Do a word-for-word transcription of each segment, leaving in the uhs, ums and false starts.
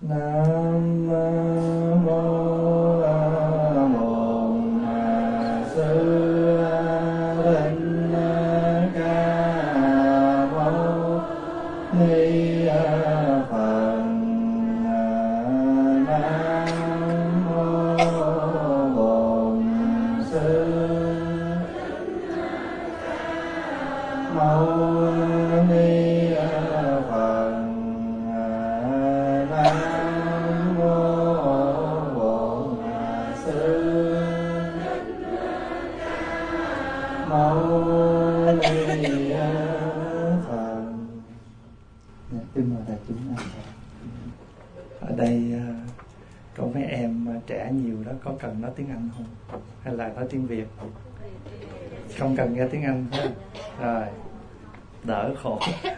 Nam mô A Bổn Sư Thích Ca Mâu Ni Phật. Nam mô Bổn Sư Mâu Ni Phật. Nam mô Bổn Sư Mâu Ni Phật. Kính mời đại chúng. Ở đây có mấy em trẻ nhiều đó, có cần nói tiếng Anh không? Hay là nói tiếng Việt? Không cần nghe tiếng Anh thôi. Rồi, đỡ khổ.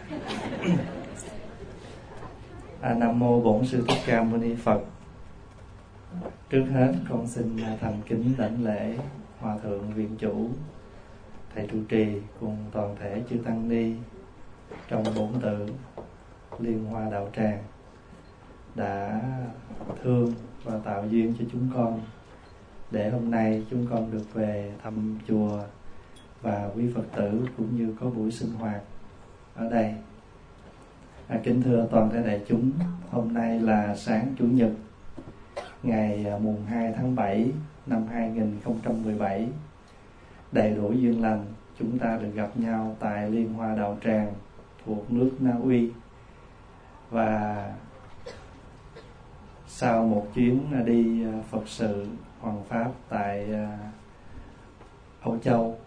À, Nam mô Bổn Sư Thích Ca Mâu Ni Phật. Trước hết con xin thành kính đảnh lễ Hòa thượng Viện Chủ, thầy trụ trì cùng toàn thể chư tăng ni trong bổn tự Liên Hoa Đạo Tràng đã thương và tạo duyên cho chúng con để hôm nay chúng con được về thăm chùa và quý Phật tử cũng như có buổi sinh hoạt ở đây. À, kính thưa toàn thể đại chúng, hôm nay là sáng Chủ nhật ngày mùng hai tháng bảy năm hai nghìn không trăm mười bảy. Đầy đủ duyên lành chúng ta được gặp nhau tại Liên Hoa Đạo Tràng thuộc nước Na Uy. Và sau một chuyến đi Phật sự hoằng pháp tại Âu Châu,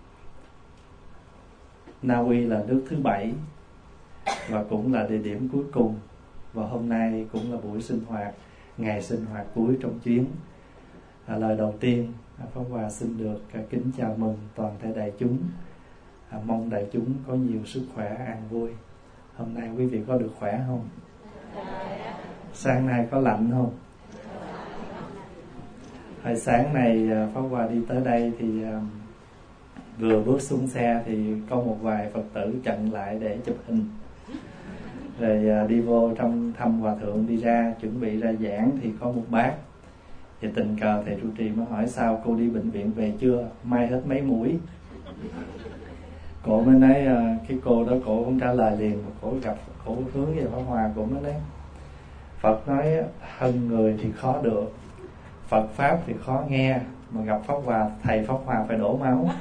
Na Uy là nước thứ bảy và cũng là địa điểm cuối cùng, và hôm nay cũng là buổi sinh hoạt, ngày sinh hoạt cuối trong chuyến. À, lời đầu tiên Pháp Hòa xin được à, kính chào mừng toàn thể đại chúng. À, mong đại chúng có nhiều sức khỏe an vui. Hôm nay quý vị có được khỏe không? Sáng nay có lạnh không? Hồi sáng này à, Pháp Hòa đi tới đây thì à, vừa bước xuống xe thì có một vài Phật tử chặn lại để chụp hình. Rồi à, đi vô trong thăm Hòa thượng, đi ra chuẩn bị ra giảng thì có một bác. Thì tình cờ thầy trụ trì mới hỏi sao cô đi bệnh viện về chưa, may hết mấy mũi. Cổ mới nói à, cái cô đó cổ không trả lời liền, mà cổ gặp cổ hướng về Pháp Hòa, cổ mới nói Phật nói hơn người thì khó được, Phật pháp thì khó nghe, mà gặp Pháp Hòa, thầy Pháp Hòa phải đổ máu.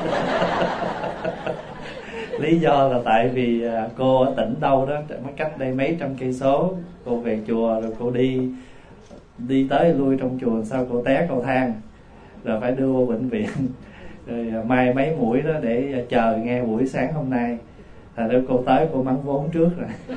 Lý do là tại vì cô ở tỉnh đâu đó, mới cách đây mấy trăm cây số, cô về chùa rồi cô đi đi tới lui trong chùa, sao cô té cầu thang rồi phải đưa vô bệnh viện, rồi mai mấy mũi đó để chờ nghe buổi sáng hôm nay. Thành ra cô tới cô mắng vốn trước rồi.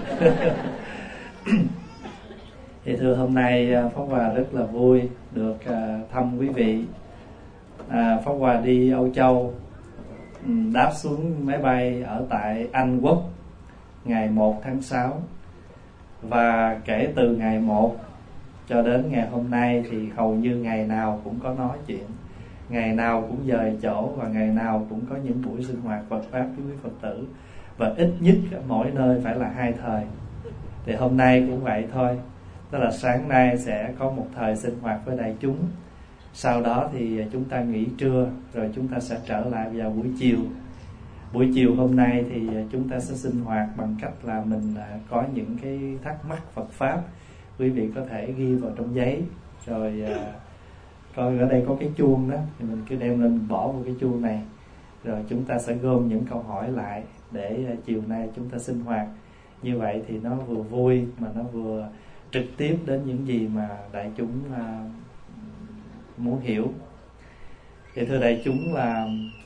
Thì thưa hôm nay Pháp Hòa rất là vui được thăm quý vị. à, Pháp Hòa đi Âu Châu, đáp xuống máy bay ở tại Anh Quốc ngày một tháng sáu. Và kể từ ngày một cho đến ngày hôm nay thì hầu như ngày nào cũng có nói chuyện, ngày nào cũng dời chỗ, và ngày nào cũng có những buổi sinh hoạt Phật pháp với quý Phật tử. Và ít nhất mỗi nơi phải là hai thời. Thì hôm nay cũng vậy thôi. Tức là sáng nay sẽ có một thời sinh hoạt với đại chúng, sau đó thì chúng ta nghỉ trưa, rồi chúng ta sẽ trở lại vào buổi chiều. Buổi chiều hôm nay thì chúng ta sẽ sinh hoạt bằng cách là mình có những cái thắc mắc Phật pháp, quý vị có thể ghi vào trong giấy, rồi coi ở đây có cái chuông đó thì mình cứ đem lên bỏ vào cái chuông này, rồi chúng ta sẽ gom những câu hỏi lại để chiều nay chúng ta sinh hoạt. Như vậy thì nó vừa vui mà nó vừa trực tiếp đến những gì mà đại chúng muốn hiểu. Thì thưa đại chúng là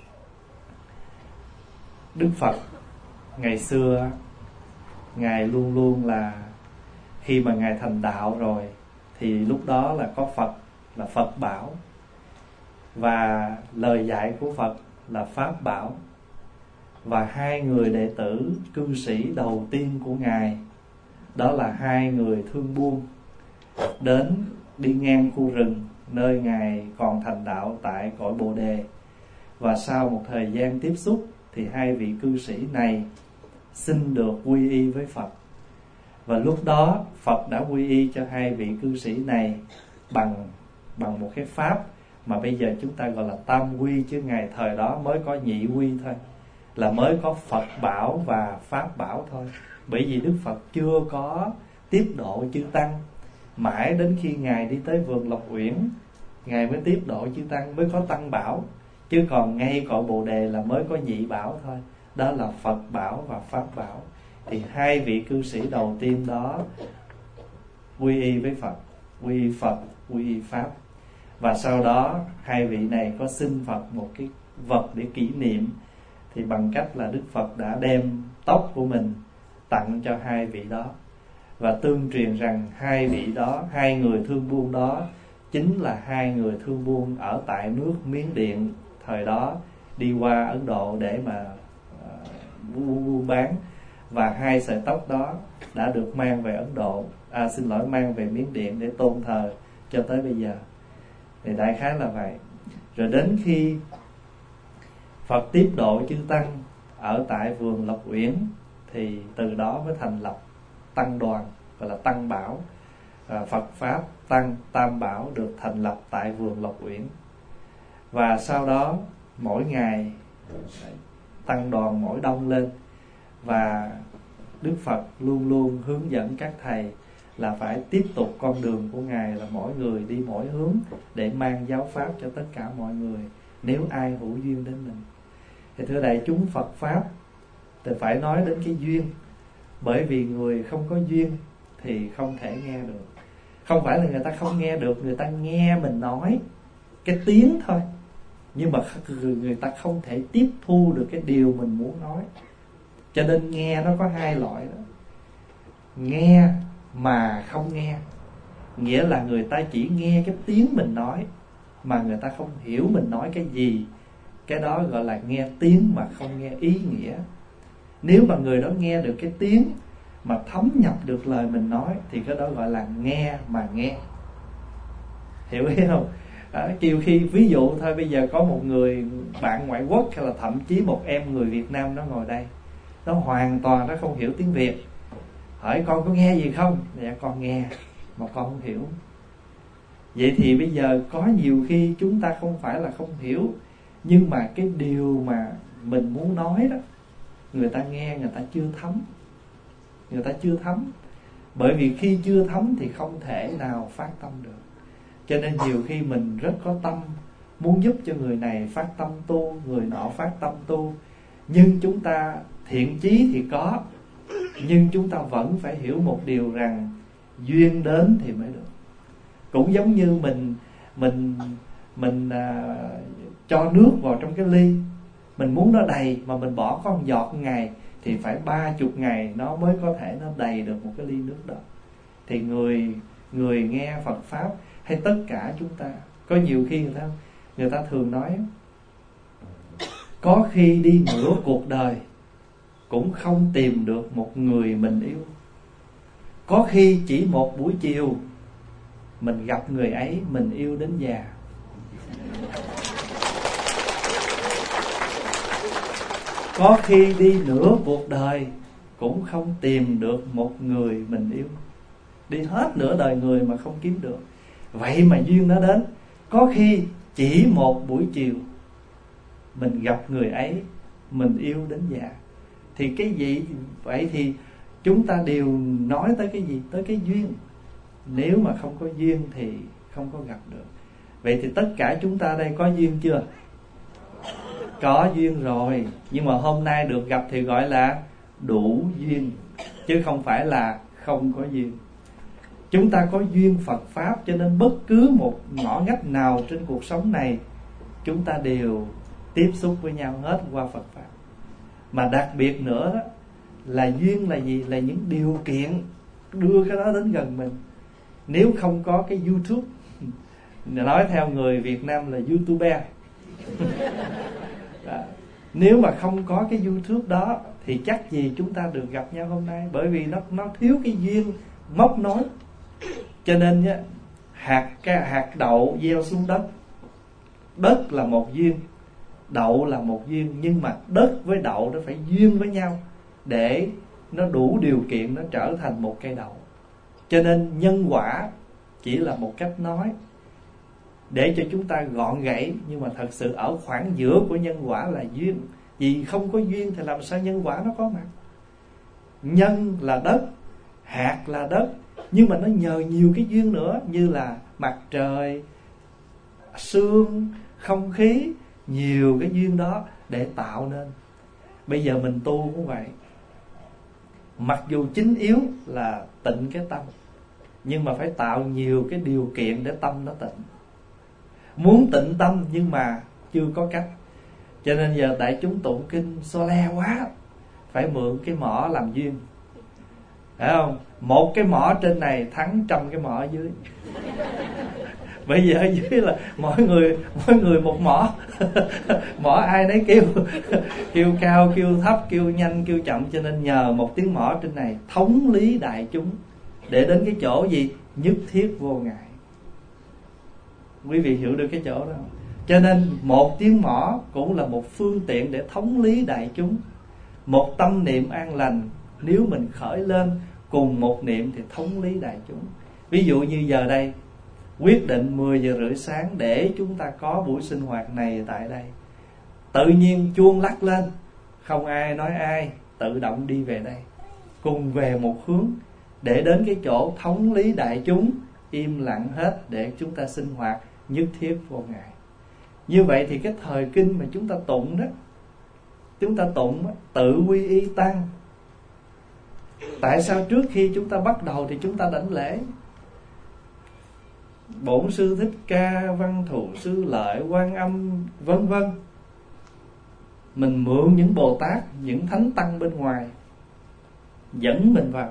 Đức Phật ngày xưa, Ngài luôn luôn là khi mà Ngài thành đạo rồi thì lúc đó là có Phật là Phật bảo, và lời dạy của Phật là Pháp bảo. Và hai người đệ tử cư sĩ đầu tiên của Ngài đó là hai người thương buôn, đến đi ngang khu rừng nơi Ngài còn thành đạo tại cõi Bồ Đề. Và sau một thời gian tiếp xúc thì hai vị cư sĩ này xin được quy y với Phật. Và lúc đó Phật đã quy y cho hai vị cư sĩ này bằng bằng một cái pháp mà bây giờ chúng ta gọi là tam quy, chứ ngày thời đó mới có nhị quy thôi, là mới có Phật bảo và Pháp bảo thôi. Bởi vì Đức Phật chưa có tiếp độ chư tăng, mãi đến khi Ngài đi tới vườn Lộc Uyển, Ngài mới tiếp độ chư tăng, mới có tăng bảo. Chứ còn ngay cội Bồ Đề là mới có nhị bảo thôi, đó là Phật bảo và Pháp bảo. Thì hai vị cư sĩ đầu tiên đó quy y với Phật, quy y Phật, quy y Pháp. Và sau đó hai vị này có xin Phật một cái vật để kỷ niệm, thì bằng cách là Đức Phật đã đem tóc của mình tặng cho hai vị đó. Và tương truyền rằng hai vị đó, hai người thương buôn đó chính là hai người thương buôn ở tại nước Miến Điện thời đó, đi qua Ấn Độ để mà uh, buôn bán. Và hai sợi tóc đó đã được mang về Ấn Độ, à, xin lỗi, mang về Miến Điện để tôn thờ cho tới bây giờ. Thì đại khái là vậy. Rồi đến khi Phật tiếp độ chư tăng ở tại vườn Lộc Uyển, thì từ đó mới thành lập tăng đoàn, gọi là tăng bảo. à, Phật Pháp Tăng Tam Bảo được thành lập tại vườn Lộc Uyển. Và sau đó mỗi ngày tăng đoàn mỗi đông lên, và Đức Phật luôn luôn hướng dẫn các thầy là phải tiếp tục con đường của Ngài, là mỗi người đi mỗi hướng để mang giáo pháp cho tất cả mọi người, nếu ai hữu duyên đến mình. Thì thưa đại chúng, Phật Pháp thì phải nói đến cái duyên. Bởi vì người không có duyên thì không thể nghe được. Không phải là người ta không nghe được, người ta nghe mình nói cái tiếng thôi, nhưng mà người ta không thể tiếp thu được cái điều mình muốn nói. Cho nên nghe nó có hai loại đó. Nghe mà không nghe, nghĩa là người ta chỉ nghe cái tiếng mình nói mà người ta không hiểu mình nói cái gì. Cái đó gọi là nghe tiếng mà không nghe ý nghĩa. Nếu mà người đó nghe được cái tiếng mà thấm nhập được lời mình nói, thì cái đó gọi là nghe mà nghe. Hiểu ý không? À, nhiều khi ví dụ thôi, bây giờ có một người bạn ngoại quốc, hay là thậm chí một em người Việt Nam nó ngồi đây, nó hoàn toàn nó không hiểu tiếng Việt. Hỏi con có nghe gì không? Dạ con nghe, mà con không hiểu. Vậy thì bây giờ có nhiều khi chúng ta không phải là không hiểu, nhưng mà cái điều mà mình muốn nói đó, người ta nghe người ta chưa thấm. Người ta chưa thấm. Bởi vì khi chưa thấm thì không thể nào phát tâm được. Cho nên nhiều khi mình rất có tâm, muốn giúp cho người này phát tâm tu, người nọ phát tâm tu, nhưng chúng ta thiện chí thì có, nhưng chúng ta vẫn phải hiểu một điều rằng duyên đến thì mới được. Cũng giống như mình Mình Mình à, cho nước vào trong cái ly, mình muốn nó đầy mà mình bỏ có một giọt một ngày, thì phải ba chục ngày nó mới có thể nó đầy được một cái ly nước đó. Thì người người nghe Phật Pháp, hay tất cả chúng ta, có nhiều khi người ta người ta thường nói, có khi đi nửa cuộc đời cũng không tìm được một người mình yêu. Có khi chỉ một buổi chiều mình gặp người ấy, mình yêu đến già. Có khi đi nửa cuộc đời cũng không tìm được một người mình yêu. Đi hết nửa đời người mà không kiếm được. Vậy mà duyên nó đến. Có khi chỉ một buổi chiều mình gặp người ấy, mình yêu đến già. Thì cái gì? Vậy thì chúng ta đều nói tới cái gì? Tới cái duyên. Nếu mà không có duyên thì không có gặp được. Vậy thì tất cả chúng ta đây có duyên chưa? Có duyên rồi. Nhưng mà hôm nay được gặp thì gọi là đủ duyên, chứ không phải là không có duyên. Chúng ta có duyên Phật Pháp, cho nên bất cứ một ngõ ngách nào trên cuộc sống này chúng ta đều tiếp xúc với nhau hết qua Phật Pháp. Mà đặc biệt nữa đó là duyên là gì? Là những điều kiện đưa cái đó đến gần mình. Nếu không có cái YouTube, nói theo người Việt Nam là YouTuber, nếu mà không có cái YouTube đó thì chắc gì chúng ta được gặp nhau hôm nay. Bởi vì nó nó thiếu cái duyên móc nối. Cho nên nhá, hạt cái hạt đậu gieo xuống đất, đất là một duyên, đậu là một duyên, nhưng mà đất với đậu nó phải duyên với nhau để nó đủ điều kiện nó trở thành một cây đậu. Cho nên nhân quả chỉ là một cách nói để cho chúng ta gọn gãy, nhưng mà thật sự ở khoảng giữa của nhân quả là duyên. Vì không có duyên thì làm sao nhân quả nó có mặt. Nhân là đất, hạt là đất, nhưng mà nó nhờ nhiều cái duyên nữa, như là mặt trời, sương, không khí, nhiều cái duyên đó để tạo nên. Bây giờ mình tu cũng vậy. Mặc dù chính yếu là tịnh cái tâm, nhưng mà phải tạo nhiều cái điều kiện để tâm nó tịnh. Muốn tịnh tâm nhưng mà chưa có cách. Cho nên giờ đại chúng tụng kinh so le quá, phải mượn cái mỏ làm duyên. Phải không? Một cái mỏ trên này thắng trăm cái mỏ ở dưới. Bây giờ ở dưới là mỗi người mỗi người một mỏ. Mỏ ai nấy kêu, kêu cao, kêu thấp, kêu nhanh, kêu chậm. Cho nên nhờ một tiếng mỏ trên này thống lý đại chúng, để đến cái chỗ gì? Nhất thiết vô ngại. Quý vị hiểu được cái chỗ đó không? Cho nên một tiếng mỏ cũng là một phương tiện để thống lý đại chúng. Một tâm niệm an lành nếu mình khởi lên cùng một niệm thì thống lý đại chúng. Ví dụ như giờ đây quyết định mười giờ rưỡi sáng để chúng ta có buổi sinh hoạt này tại đây. Tự nhiên chuông lắc lên, không ai nói ai, tự động đi về đây, cùng về một hướng để đến cái chỗ thống lý đại chúng, im lặng hết để chúng ta sinh hoạt nhất thiết vô ngại. Như vậy thì cái thời kinh mà chúng ta tụng đó, chúng ta tụng đó, tự quy y tăng. Tại sao trước khi chúng ta bắt đầu thì chúng ta đảnh lễ Bổn Sư Thích Ca, Văn Thù Sư Lợi, Quan Âm vân vân? Mình mượn những Bồ Tát, những thánh tăng bên ngoài dẫn mình vào.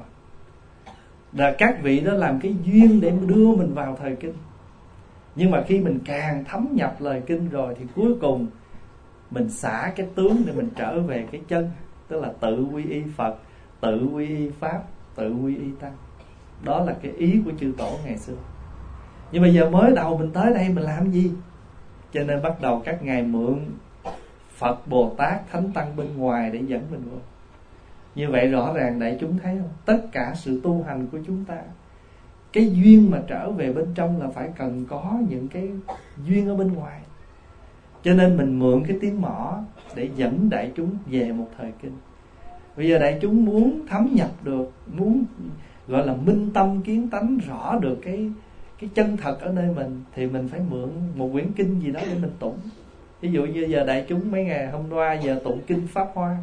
Là các vị đó làm cái duyên để đưa mình vào thời kinh. Nhưng mà khi mình càng thấm nhập lời kinh rồi thì cuối cùng mình xả cái tướng để mình trở về cái chân. Tức là tự quy y Phật, tự quy y Pháp, tự quy y Tăng. Đó là cái ý của chư tổ ngày xưa. Nhưng mà giờ mới đầu mình tới đây mình làm gì? Cho nên bắt đầu các ngài mượn Phật, Bồ Tát, Thánh Tăng bên ngoài để dẫn mình vô. Như vậy rõ ràng đại chúng thấy không? Tất cả sự tu hành của chúng ta, cái duyên mà trở về bên trong là phải cần có những cái duyên ở bên ngoài. Cho nên mình mượn cái tiếng mõ để dẫn đại chúng về một thời kinh. Bây giờ đại chúng muốn thấm nhập được, muốn gọi là minh tâm kiến tánh, rõ được cái cái chân thật ở nơi mình, thì mình phải mượn một quyển kinh gì đó để mình tụng. Ví dụ như giờ đại chúng mấy ngày hôm qua giờ tụng kinh Pháp Hoa.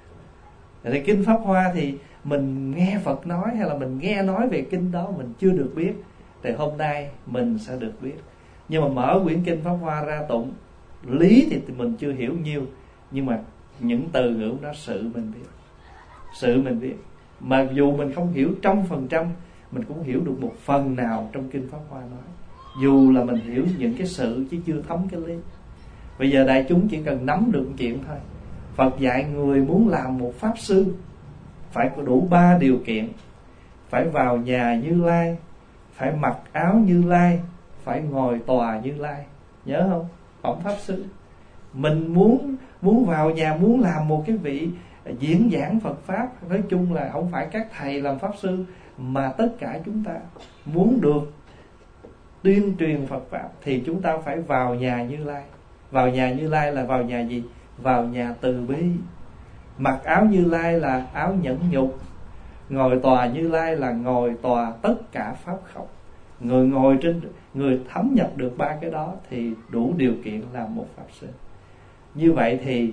Thì kinh Pháp Hoa thì mình nghe Phật nói hay là mình nghe nói về kinh đó mình chưa được biết, thì hôm nay mình sẽ được biết. Nhưng mà mở quyển kinh Pháp Hoa ra tụng, lý thì mình chưa hiểu nhiều, nhưng mà những từ ngữ đó sự mình biết, sự mình biết. Mà dù mình không hiểu trăm phần trăm, mình cũng hiểu được một phần nào trong kinh Pháp Hoa nói. Dù là mình hiểu những cái sự chứ chưa thấm cái lý. Bây giờ đại chúng chỉ cần nắm được một chuyện thôi. Phật dạy người muốn làm một pháp sư phải có đủ ba điều kiện. Phải vào nhà Như Lai, phải mặc áo Như Lai, phải ngồi tòa Như Lai. Nhớ không? Phỏng pháp sư. Mình muốn muốn vào nhà, muốn làm một cái vị diễn giảng Phật Pháp. Nói chung là không phải các thầy làm pháp sư, mà tất cả chúng ta muốn được tuyên truyền Phật Pháp thì chúng ta phải vào nhà Như Lai. Vào nhà Như Lai là vào nhà gì? Vào nhà từ bi. Mặc áo Như Lai là áo nhẫn nhục. Ngồi tòa Như Lai là ngồi tòa tất cả pháp khẩu. Người ngồi trên, người thấm nhập được ba cái đó thì đủ điều kiện làm một pháp sư. Như vậy thì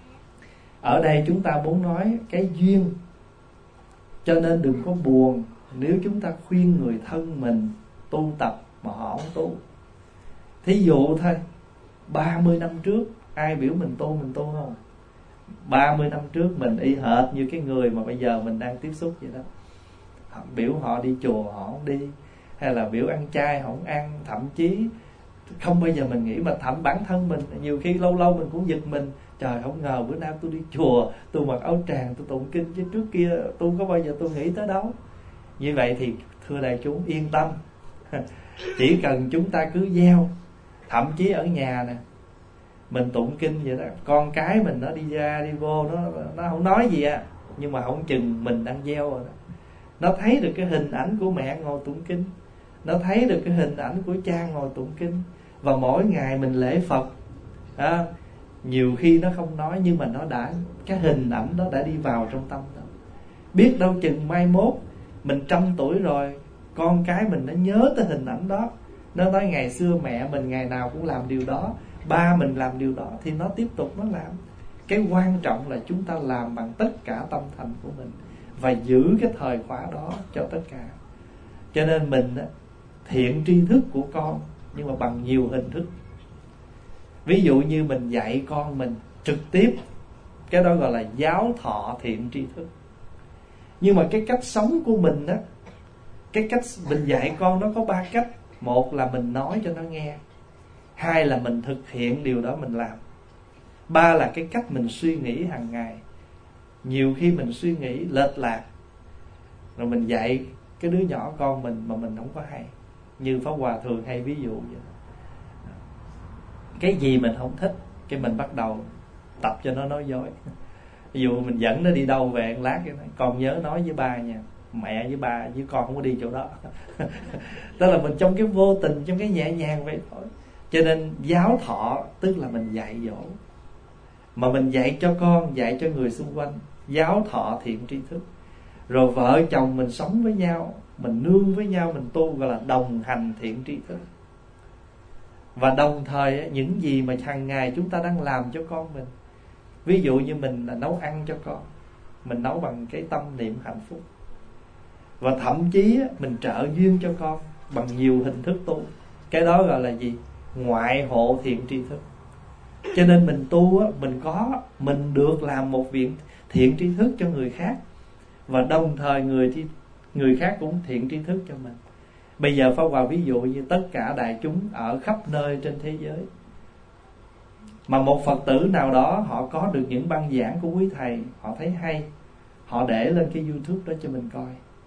ở đây chúng ta muốn nói cái duyên. Cho nên đừng có buồn nếu chúng ta khuyên người thân mình tu tập mà họ không tu. Thí dụ thôi, ba mươi năm trước ai biểu mình tu mình tu không? ba mươi năm trước mình y hệt như cái người mà bây giờ mình đang tiếp xúc vậy đó. Họ biểu họ đi chùa họ không đi, hay là biểu ăn chay họ không ăn. Thậm chí không bao giờ mình nghĩ, mà thậm bản thân mình nhiều khi lâu lâu mình cũng giật mình. Trời, không ngờ bữa nay tôi đi chùa, tôi mặc áo tràng, tôi tụng kinh, chứ trước kia tôi có bao giờ tôi nghĩ tới đâu. Như vậy thì thưa đại chúng yên tâm. Chỉ cần chúng ta cứ gieo. Thậm chí ở nhà nè, mình tụng kinh vậy đó, con cái mình nó đi ra đi vô, nó nó không nói gì à, nhưng mà không chừng mình đang gieo rồi đó. Nó thấy được cái hình ảnh của mẹ ngồi tụng kinh, nó thấy được cái hình ảnh của cha ngồi tụng kinh, và mỗi ngày mình lễ Phật à, nhiều khi nó không nói nhưng mà nó đã, cái hình ảnh đó đã đi vào trong tâm đó. Biết đâu chừng mai mốt mình trăm tuổi rồi, con cái mình nó nhớ tới hình ảnh đó, nó nói ngày xưa mẹ mình ngày nào cũng làm điều đó, ba mình làm điều đó, thì nó tiếp tục nó làm. Cái quan trọng là chúng ta làm bằng tất cả tâm thành của mình và giữ cái thời khóa đó cho tất cả. Cho nên mình thiện tri thức của con, nhưng mà bằng nhiều hình thức. Ví dụ như mình dạy con mình trực tiếp, cái đó gọi là giáo thọ thiện tri thức. Nhưng mà cái cách sống của mình á, cái cách mình dạy con nó có ba cách. Một là mình nói cho nó nghe, hai là mình thực hiện điều đó mình làm, ba là cái cách mình suy nghĩ hàng ngày. Nhiều khi mình suy nghĩ lệch lạc, rồi mình dạy cái đứa nhỏ con mình mà mình không có hay. Như Pháp Hòa thường hay ví dụ vậy. Cái gì mình không thích, cái mình bắt đầu tập cho nó nói dối. Ví dụ mình dẫn nó đi đâu về một lát, cái nói, con nhớ nói với ba nha, mẹ với ba với con không có đi chỗ đó. Đó là mình trong cái vô tình, trong cái nhẹ nhàng vậy thôi. Cho nên giáo thọ tức là mình dạy dỗ, mà mình dạy cho con, dạy cho người xung quanh, giáo thọ thiện tri thức. Rồi vợ chồng mình sống với nhau, mình nương với nhau, mình tu, gọi là đồng hành thiện tri thức. Và đồng thời những gì mà hàng ngày chúng ta đang làm cho con mình, ví dụ như mình là nấu ăn cho con, mình nấu bằng cái tâm niệm hạnh phúc. Và thậm chí mình trợ duyên cho con bằng nhiều hình thức tu. Cái đó gọi là gì? Ngoại hộ thiện tri thức. Cho nên mình tu á, mình có, mình được làm một việc thiện tri thức cho người khác, và đồng thời người thi, người khác cũng thiện tri thức cho mình. Bây giờ Pháp Hòa ví dụ như tất cả đại chúng ở khắp nơi trên thế giới, mà một Phật tử nào đó họ có được những băng giảng của quý thầy, họ thấy hay, họ để lên cái YouTube đó cho mình coi.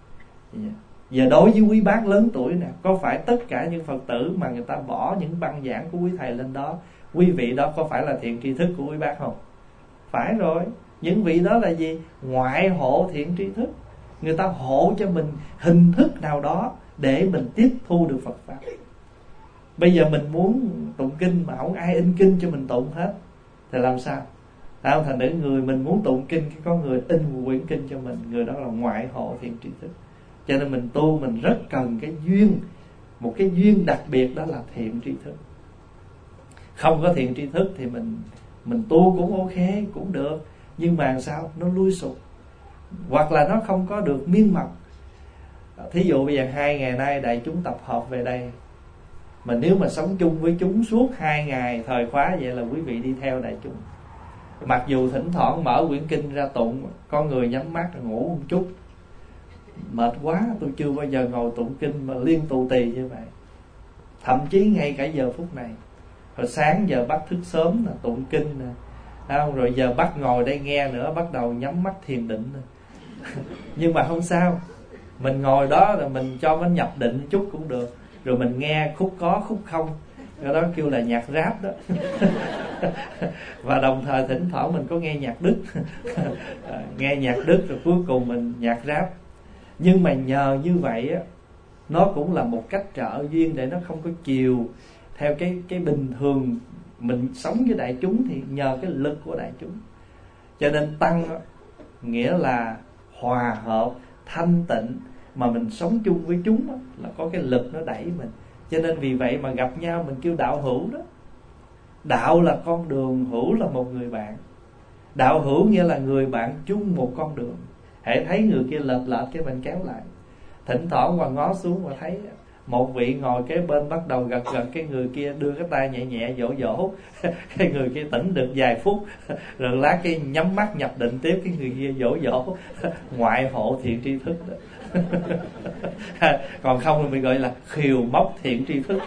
Giờ đối với quý bác lớn tuổi nè, có phải tất cả những Phật tử mà người ta bỏ những băng giảng của quý thầy lên đó, quý vị đó có phải là thiện tri thức của quý bác không? Phải rồi. Những vị đó là gì? Ngoại hộ thiện tri thức. Người ta hộ cho mình hình thức nào đó để mình tiếp thu được Phật Pháp. Bây giờ mình muốn tụng kinh mà không ai in kinh cho mình tụng hết, thì làm sao? Không, thành nữ người mình muốn tụng kinh, có người in một quyển kinh cho mình, người đó là ngoại hộ thiện tri thức. Cho nên mình tu mình rất cần cái duyên, một cái duyên đặc biệt, đó là thiện tri thức. Không có thiện tri thức thì mình mình tu cũng ok, cũng được, nhưng mà sao? Nó lui sụp, hoặc là nó không có được miên mật. Thí dụ bây giờ hai ngày nay đại chúng tập hợp về đây, mà nếu mà sống chung với chúng suốt hai ngày thời khóa vậy là quý vị đi theo đại chúng. Mặc dù thỉnh thoảng mở quyển kinh ra tụng, có người nhắm mắt rồi ngủ một chút, mệt quá, tôi chưa bao giờ ngồi tụng kinh mà liên tù tì như vậy. Thậm chí ngay cả giờ phút này, hồi sáng giờ bắt thức sớm là tụng kinh nè, không? Rồi giờ bắt ngồi đây nghe nữa, bắt đầu nhắm mắt thiền định nè. Nhưng mà không sao, mình ngồi đó rồi mình cho nó nhập định chút cũng được, rồi mình nghe khúc có khúc không, cái đó kêu là nhạc rap đó. Và đồng thời thỉnh thoảng mình có nghe nhạc Đức. Nghe nhạc Đức rồi cuối cùng mình nhạc rap. Nhưng mà nhờ như vậy á, nó cũng là một cách trợ duyên để nó không có chiều theo cái cái bình thường mình sống với đại chúng, thì nhờ cái lực của đại chúng. Cho nên tăng đó, nghĩa là hòa hợp, thanh tịnh, mà mình sống chung với chúng đó, là có cái lực nó đẩy mình. Cho nên vì vậy mà gặp nhau mình kêu đạo hữu đó. Đạo là con đường, hữu là một người bạn. Đạo hữu nghĩa là người bạn chung một con đường. Hễ thấy người kia lệch lệch cái mình kéo lại. Thỉnh thoảng qua ngó xuống mà thấy một vị ngồi kế bên bắt đầu gật gật, cái người kia đưa cái tay nhẹ nhẹ dỗ dỗ. Cái người kia tỉnh được vài phút, rồi lát cái nhắm mắt nhập định tiếp, cái người kia dỗ dỗ. Ngoại hộ thiện tri thức đó. Còn không thì mình gọi là khiều móc thiện tri thức.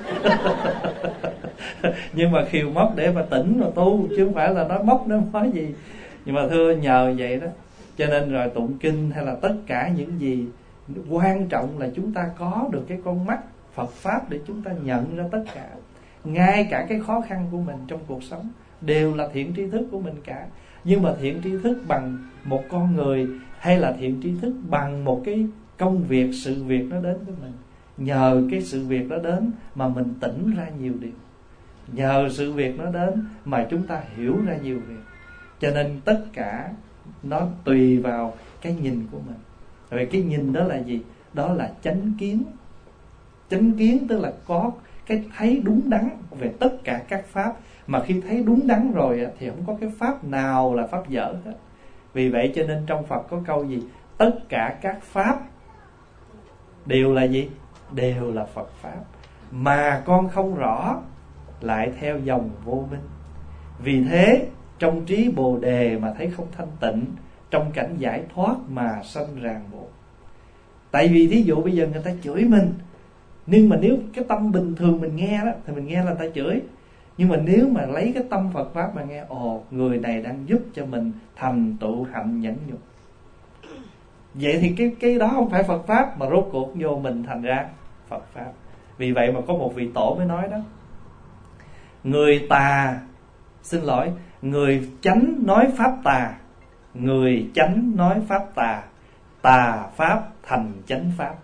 Nhưng mà khiều móc để mà tỉnh rồi tu, chứ không phải là nó móc nó nói gì. Nhưng mà thưa nhờ vậy đó, cho nên rồi tụng kinh hay là tất cả những gì, quan trọng là chúng ta có được cái con mắt Phật Pháp để chúng ta nhận ra tất cả. Ngay cả cái khó khăn của mình trong cuộc sống đều là thiện tri thức của mình cả. Nhưng mà thiện tri thức bằng một con người hay là thiện tri thức bằng một cái công việc, sự việc nó đến với mình. Nhờ cái sự việc đó đến mà mình tỉnh ra nhiều điều. Nhờ sự việc nó đến mà chúng ta hiểu ra nhiều việc. Cho nên tất cả nó tùy vào cái nhìn của mình. Rồi cái nhìn đó là gì? Đó là chánh kiến. Chánh kiến tức là có cái thấy đúng đắn về tất cả các pháp. Mà khi thấy đúng đắn rồi thì không có cái pháp nào là pháp dở hết. Vì vậy cho nên trong Phật có câu gì? Tất cả các pháp đều là gì? Đều là Phật pháp. Mà con không rõ lại theo dòng vô minh. Vì thế trong trí Bồ Đề mà thấy không thanh tịnh, trong cảnh giải thoát mà sanh ràng buộc. Tại vì thí dụ bây giờ người ta chửi mình, nhưng mà nếu cái tâm bình thường mình nghe đó thì mình nghe là người ta chửi. Nhưng mà nếu mà lấy cái tâm Phật pháp mà nghe, ồ, người này đang giúp cho mình thành tựu hạnh nhẫn nhục, vậy thì cái cái đó không phải Phật pháp, mà rốt cuộc vô mình thành ra Phật pháp. Vì vậy mà có một vị tổ mới nói đó: người tà, xin lỗi, người chánh nói pháp tà, người chánh nói pháp tà, tà pháp thành chánh pháp.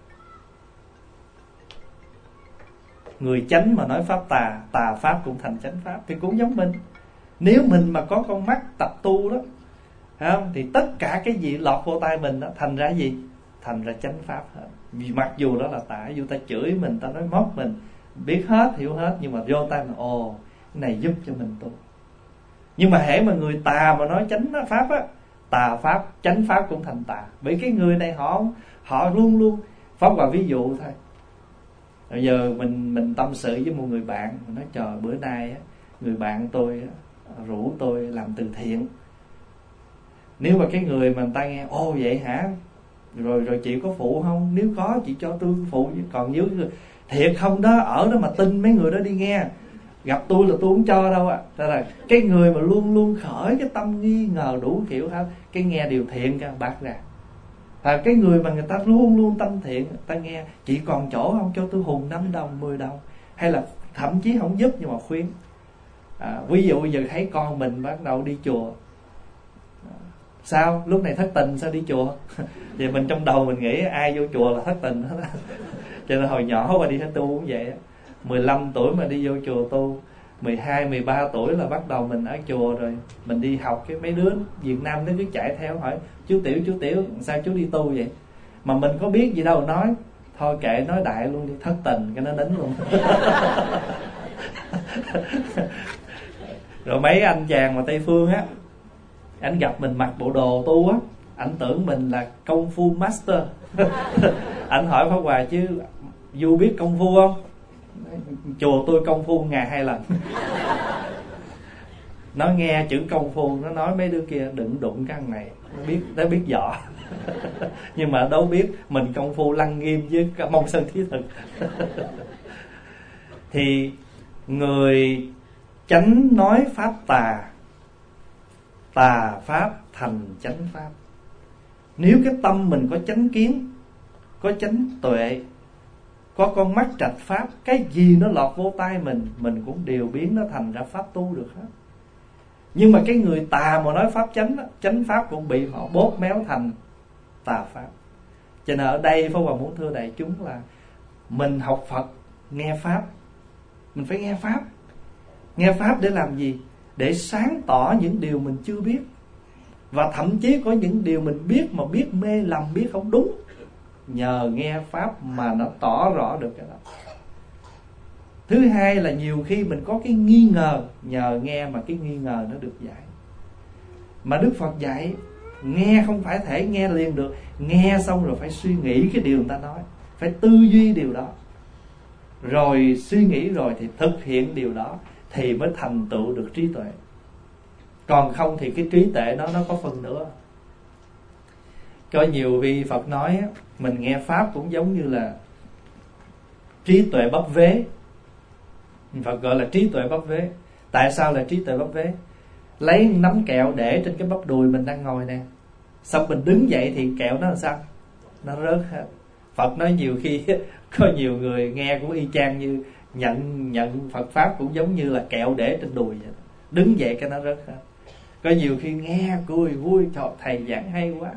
Người chánh mà nói pháp tà, tà pháp cũng thành chánh pháp. Thì cũng giống mình. Nếu mình mà có con mắt tập tu đó, thấy không? Thì tất cả cái gì lọt vô tai mình đó thành ra gì? Thành ra chánh pháp hết. Vì mặc dù đó là tà, dù ta chửi mình, ta nói móc mình, biết hết, hiểu hết, nhưng mà vô tai mình, ồ, cái này giúp cho mình tu. Nhưng mà hễ mà người tà mà nói chánh pháp á, tà pháp, chánh pháp cũng thành tà. Bởi cái người này họ họ luôn luôn Pháp Hòa ví dụ thôi. Bây giờ mình mình tâm sự với một người bạn, mình nói trời, bữa nay á, người bạn tôi á, rủ tôi làm từ thiện. Nếu mà cái người mà người ta nghe, ô vậy hả, rồi rồi chị có phụ không? Nếu có chị cho tôi phụ, chứ còn nếu thiệt không đó, ở đó mà tin mấy người đó đi nghe, gặp tôi là tôi không cho đâu ạ. À. Là cái người mà luôn luôn khởi cái tâm nghi ngờ đủ kiểu hết, cái nghe điều thiện cả bác ra. À, cái người mà người ta luôn luôn tâm thiện, ta nghe chị còn chỗ không, cho tôi hùn năm đồng, mười đồng, hay là thậm chí không giúp nhưng mà khuyên. À, ví dụ bây giờ thấy con mình bắt đầu đi chùa, sao lúc này thất tình sao đi chùa? Thì mình trong đầu mình nghĩ ai vô chùa là thất tình hết. Cho nên hồi nhỏ qua đi tu cũng vậy. Mười lăm tuổi mà đi vô chùa tu, mười hai, mười ba tuổi là bắt đầu mình ở chùa rồi. Mình đi học, cái mấy đứa Việt Nam nó cứ chạy theo hỏi chú Tiểu, chú Tiểu sao chú đi tu vậy? Mà mình có biết gì đâu nói. Thôi kệ, nói đại luôn đi, thất tình cái nó nín luôn. Rồi mấy anh chàng mà Tây Phương á, anh gặp mình mặc bộ đồ tu á, anh tưởng mình là công phu master. Anh hỏi Pháp Hòa chứ Du biết công phu không? Chùa tôi công phu ngày hai lần. Nó nghe chữ công phu, nó nói mấy đứa kia đừng đụng cái thằng này, nó biết, nó biết võ. Nhưng mà đâu biết mình công phu lăng nghiêm với mông sơn thí thực. Thì người chánh nói pháp tà, tà pháp thành chánh pháp. Nếu cái tâm mình có chánh kiến, có chánh tuệ, có con mắt trạch pháp, cái gì nó lọt vô tai mình, mình cũng điều biến nó thành ra pháp tu được hết. Nhưng mà cái người tà mà nói pháp chánh, chánh pháp cũng bị họ bóp méo thành tà pháp. Cho nên ở đây Pháp Hòa muốn thưa đại chúng là mình học Phật, nghe pháp, mình phải nghe pháp. Nghe pháp để làm gì? Để sáng tỏ những điều mình chưa biết. Và thậm chí có những điều mình biết mà biết mê lầm, biết không đúng, nhờ nghe pháp mà nó tỏ rõ được cái đó. Thứ hai là nhiều khi mình có cái nghi ngờ, nhờ nghe mà cái nghi ngờ nó được giải. Mà Đức Phật dạy nghe không phải thể nghe liền được, nghe xong rồi phải suy nghĩ cái điều người ta nói, phải tư duy điều đó, rồi suy nghĩ rồi thì thực hiện điều đó, thì mới thành tựu được trí tuệ. Còn không thì cái trí tuệ đó nó có phần nữa. Có nhiều vị Phật nói mình nghe pháp cũng giống như là trí tuệ bắp vế. Phật gọi là trí tuệ bắp vế. Tại sao là trí tuệ bắp vế? Lấy nắm kẹo để trên cái bắp đùi mình đang ngồi nè, xong mình đứng dậy thì kẹo nó làm sao? Nó rớt hết. Phật nói nhiều khi có nhiều người nghe cũng y chang như nhận nhận Phật pháp cũng giống như là kẹo để trên đùi vậy. Đứng dậy cái nó rớt hết. Có nhiều khi nghe cười vui, trời thầy giảng hay quá,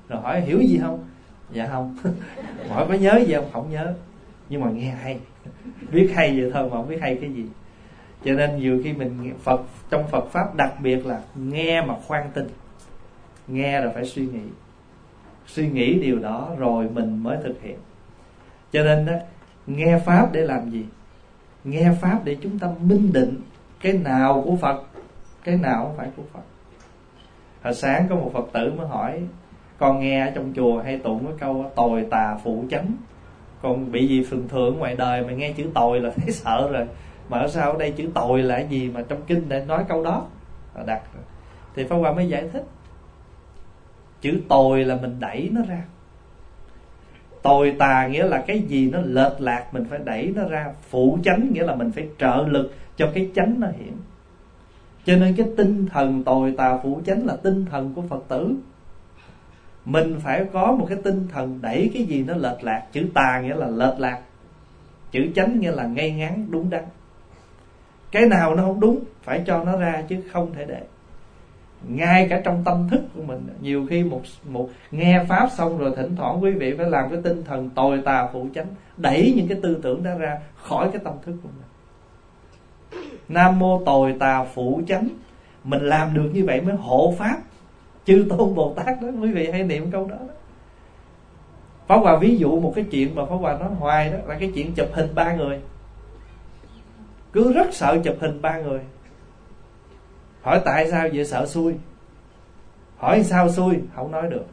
Rồi hỏi hiểu gì không? Dạ không. Hỏi có nhớ gì không? Không nhớ. Nhưng mà nghe hay, biết hay vậy thôi mà không biết hay cái gì. Cho nên nhiều khi mình Phật trong Phật pháp đặc biệt là nghe mà khoan tin. Nghe là phải suy nghĩ, suy nghĩ điều đó rồi mình mới thực hiện. Cho nên đó, nghe pháp để làm gì? Nghe pháp để chúng ta minh định cái nào của Phật, cái nào không phải của Phật. Hồi sáng có một Phật tử mới hỏi: con nghe ở trong chùa hay tụng cái câu tồi tà phụ chánh, con bị gì thường thường ngoài đời mà nghe chữ tồi là thấy sợ rồi, mà ở sao ở đây chữ tồi là cái gì mà trong kinh để nói câu đó đặt. Thì Pháp Hòa mới giải thích, chữ tồi là mình đẩy nó ra, tồi tà nghĩa là cái gì nó lệch lạc mình phải đẩy nó ra, phụ chánh nghĩa là mình phải trợ lực cho cái chánh nó hiện. Cho nên cái tinh thần tồi tà phụ chánh là tinh thần của Phật tử. Mình phải có một cái tinh thần đẩy cái gì nó lệch lạc. Chữ tà nghĩa là lệch lạc, chữ chánh nghĩa là ngay ngắn đúng đắn. Cái nào nó không đúng phải cho nó ra chứ không thể để. Ngay cả trong tâm thức của mình, nhiều khi một, một nghe pháp xong rồi thỉnh thoảng quý vị phải làm cái tinh thần tồi tà phụ chánh, đẩy những cái tư tưởng đó ra khỏi cái tâm thức của mình. Nam mô tồi tà phụ chánh, mình làm được như vậy mới hộ pháp chư tôn Bồ Tát đó. Quý vị hay niệm câu đó, đó. Pháp Hòa ví dụ một cái chuyện mà Pháp Hòa nói hoài đó là cái chuyện chụp hình ba người. Cứ rất sợ chụp hình ba người. Hỏi tại sao vậy? Sợ xui. Hỏi sao xui? Không nói được.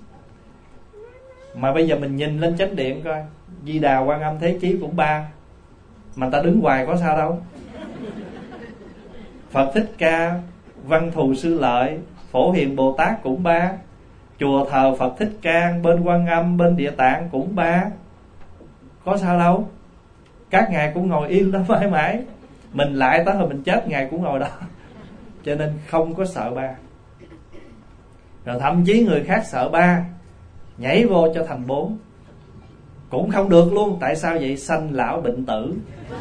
Mà bây giờ mình nhìn lên chánh điện coi, Di Đà, Quan Âm, Thế Chí cũng ba, mà ta đứng hoài có sao đâu. Phật Thích Ca, Văn Thù Sư Lợi, Phổ Hiền Bồ Tát cũng ba. Chùa thờ Phật Thích Ca, bên Quan Âm, bên Địa Tạng cũng ba. Có sao đâu. Các ngài cũng ngồi yên đó mãi mãi. Mình lại tới hồi mình chết ngài cũng ngồi đó. Cho nên không có sợ ba. Rồi thậm chí người khác sợ ba, nhảy vô cho thành bốn cũng không được luôn. Tại sao vậy? Sanh lão bệnh tử.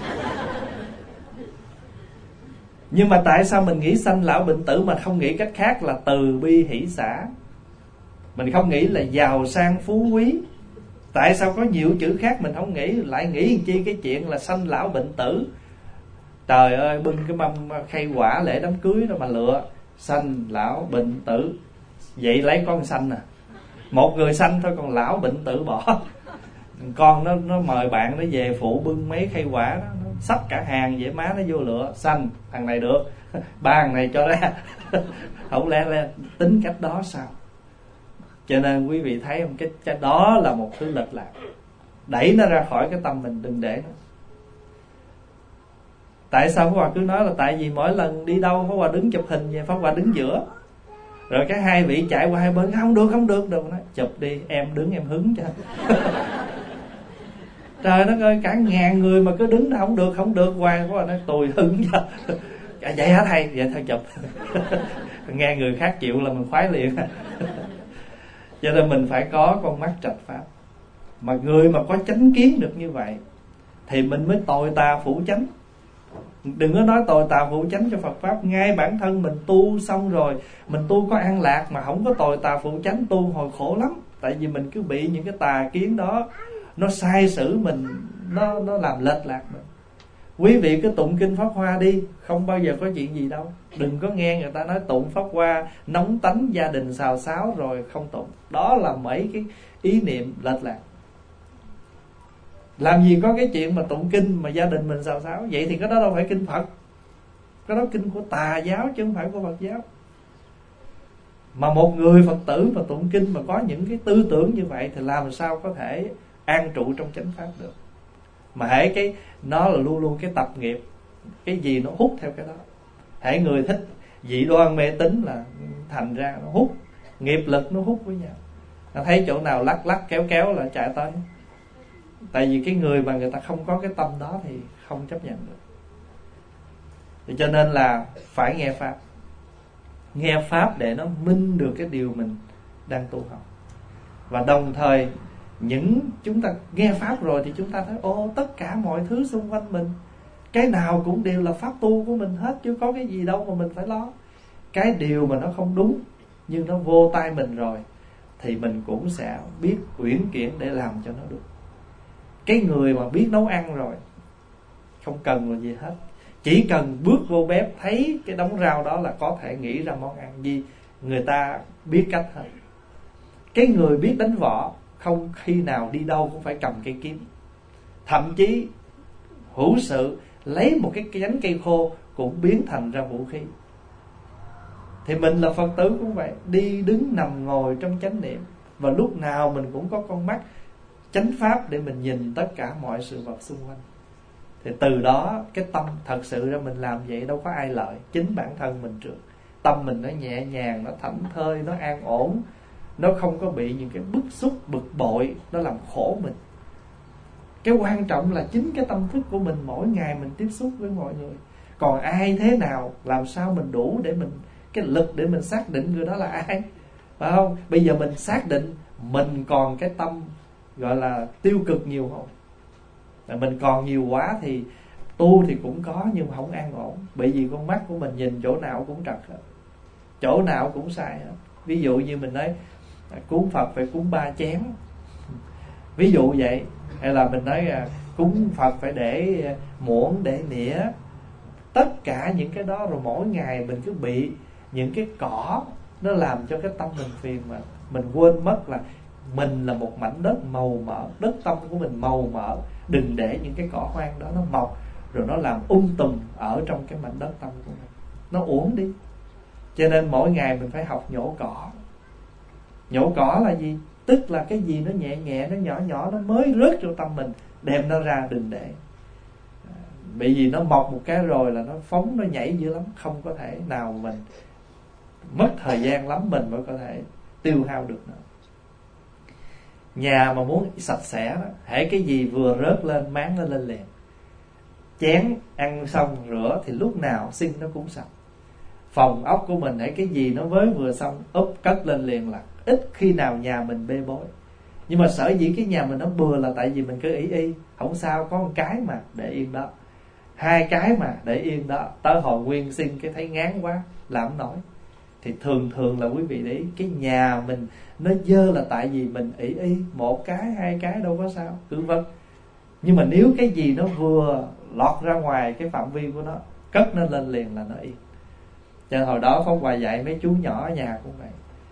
Nhưng mà tại sao mình nghĩ sanh lão bệnh tử mà không nghĩ cách khác là từ bi hỷ xả? Mình không nghĩ là giàu sang phú quý. Tại sao có nhiều chữ khác mình không nghĩ, lại nghĩ làm chi cái chuyện là sanh lão bệnh tử? Trời ơi, bưng cái mâm khay quả lễ đám cưới đó mà lựa sanh lão bệnh tử. Vậy lấy con sanh à? Một người sanh thôi, còn lão bệnh tử bỏ. Con nó nó mời bạn nó về phụ bưng mấy khay quả đó, nó xách cả hàng vậy, má nó vô lựa sanh thằng này được, ba thằng này cho ra. Không lẽ là tính cách đó sao? Cho nên quý vị thấy không, cái, cái đó là một thứ lệch lạc. Đẩy nó ra khỏi cái tâm mình, đừng để nó. Tại sao Pháp Hòa cứ nói là tại vì mỗi lần đi đâu Pháp Hòa đứng chụp hình vậy, Pháp Hòa đứng giữa, rồi cái hai vị chạy qua hai bên, không được không được được, nói chụp đi em đứng em hứng cho. Trời đất ơi, cả ngàn người mà cứ đứng đó không được không được hoài. Pháp Hòa nói tôi hứng cho. À, vậy hả thầy? Vậy thôi chụp. Nghe người khác chịu là mình khoái liền. Cho nên mình phải có con mắt trạch pháp. Mà người mà có chánh kiến được như vậy thì mình mới tồi tà phủ chánh. Đừng có nói tồi tà phụ chánh cho Phật pháp. Ngay bản thân mình tu xong rồi, mình tu có an lạc mà không có tồi tà phụ chánh, tu hồi khổ lắm. Tại vì mình cứ bị những cái tà kiến đó nó sai sử mình, Nó, nó làm lệch lạc mình. Quý vị cứ tụng kinh Pháp Hoa đi, không bao giờ có chuyện gì đâu. Đừng có nghe người ta nói tụng Pháp Hoa nóng tánh gia đình xào xáo rồi không tụng. Đó là mấy cái ý niệm lệch lạc. Làm gì có cái chuyện mà tụng kinh mà gia đình mình xào xáo. Vậy thì cái đó đâu phải kinh Phật, cái đó kinh của tà giáo chứ không phải của Phật giáo. Mà một người Phật tử mà tụng kinh mà có những cái tư tưởng như vậy thì làm sao có thể an trụ trong chánh pháp được. Mà hễ cái nó là luôn luôn cái tập nghiệp, cái gì nó hút theo cái đó. Hễ người thích dị đoan mê tín là thành ra nó hút, nghiệp lực nó hút với nhau. Nó thấy chỗ nào lắc lắc kéo kéo là chạy tới. Tại vì cái người mà người ta không có cái tâm đó thì không chấp nhận được. Thì cho nên là phải nghe pháp. Nghe pháp để nó minh được cái điều mình đang tu học. Và đồng thời những chúng ta nghe pháp rồi thì chúng ta thấy ô, tất cả mọi thứ xung quanh mình cái nào cũng đều là pháp tu của mình hết, chứ có cái gì đâu mà mình phải lo. Cái điều mà nó không đúng nhưng nó vô tay mình rồi thì mình cũng sẽ biết uyển chuyển để làm cho nó được. Cái người mà biết nấu ăn rồi không cần là gì hết, chỉ cần bước vô bếp thấy cái đống rau đó là có thể nghĩ ra món ăn gì, người ta biết cách hết. Cái người biết đánh võ không khi nào đi đâu cũng phải cầm cây kiếm, thậm chí hữu sự lấy một cái nhánh cây khô cũng biến thành ra vũ khí. Thì mình là Phật tử cũng vậy, đi đứng nằm ngồi trong chánh niệm, và lúc nào mình cũng có con mắt chánh pháp để mình nhìn tất cả mọi sự vật xung quanh. Thì từ đó cái tâm thật sự ra mình làm vậy đâu có ai lợi, chính bản thân mình trước. Tâm mình nó nhẹ nhàng, nó thảnh thơi, nó an ổn, nó không có bị những cái bức xúc bực bội nó làm khổ mình. Cái quan trọng là chính cái tâm thức của mình mỗi ngày mình tiếp xúc với mọi người. Còn ai thế nào, làm sao mình đủ để mình cái lực để mình xác định người đó là ai, phải không? Bây giờ mình xác định mình còn cái tâm gọi là tiêu cực nhiều không? Mình còn nhiều quá thì tu thì cũng có nhưng mà không an ổn, bởi vì con mắt của mình nhìn chỗ nào cũng trật hết, chỗ nào cũng sai hết. Ví dụ như mình nói cúng Phật phải cúng ba chén, ví dụ vậy. Hay là mình nói cúng Phật phải để muỗng, để nĩa. Tất cả những cái đó rồi mỗi ngày mình cứ bị những cái cỏ nó làm cho cái tâm mình phiền, mà mình quên mất là mình là một mảnh đất màu mỡ, đất tâm của mình màu mỡ. Đừng để những cái cỏ hoang đó nó mọc rồi nó làm ung tùm ở trong cái mảnh đất tâm của mình, nó uổng đi. Cho nên mỗi ngày mình phải học nhổ cỏ. Nhổ cỏ là gì? Tức là cái gì nó nhẹ nhẹ, nó nhỏ nhỏ, nó mới rớt trong tâm mình, đem nó ra, đừng để. Bởi vì nó mọc một cái rồi là nó phóng, nó nhảy dữ lắm, không có thể nào mình mất thời gian lắm mình mới có thể tiêu hao được nó. Nhà mà muốn sạch sẽ đó, hễ cái gì vừa rớt lên máng nó lên liền. Chén ăn xong rửa thì lúc nào xin nó cũng sạch. Phòng ốc của mình hễ cái gì nó mới vừa xong úp cất lên liền, là ít khi nào nhà mình bê bối. Nhưng mà sở dĩ cái nhà mình nó bừa là tại vì mình cứ ý y, không sao, có một cái mà để yên đó, hai cái mà để yên đó, tới hồi nguyên sinh cái thấy ngán quá làm không nổi. Thì thường thường là quý vị để ý, cái nhà mình nó dơ là tại vì mình ỷ y, một cái hai cái đâu có sao, cứ vâng. Nhưng mà nếu cái gì nó vừa lọt ra ngoài cái phạm vi của nó, cất nó lên liền là nó yên. Cho nên hồi đó Pháp Hòa dạy mấy chú nhỏ ở nhà cũng vậy.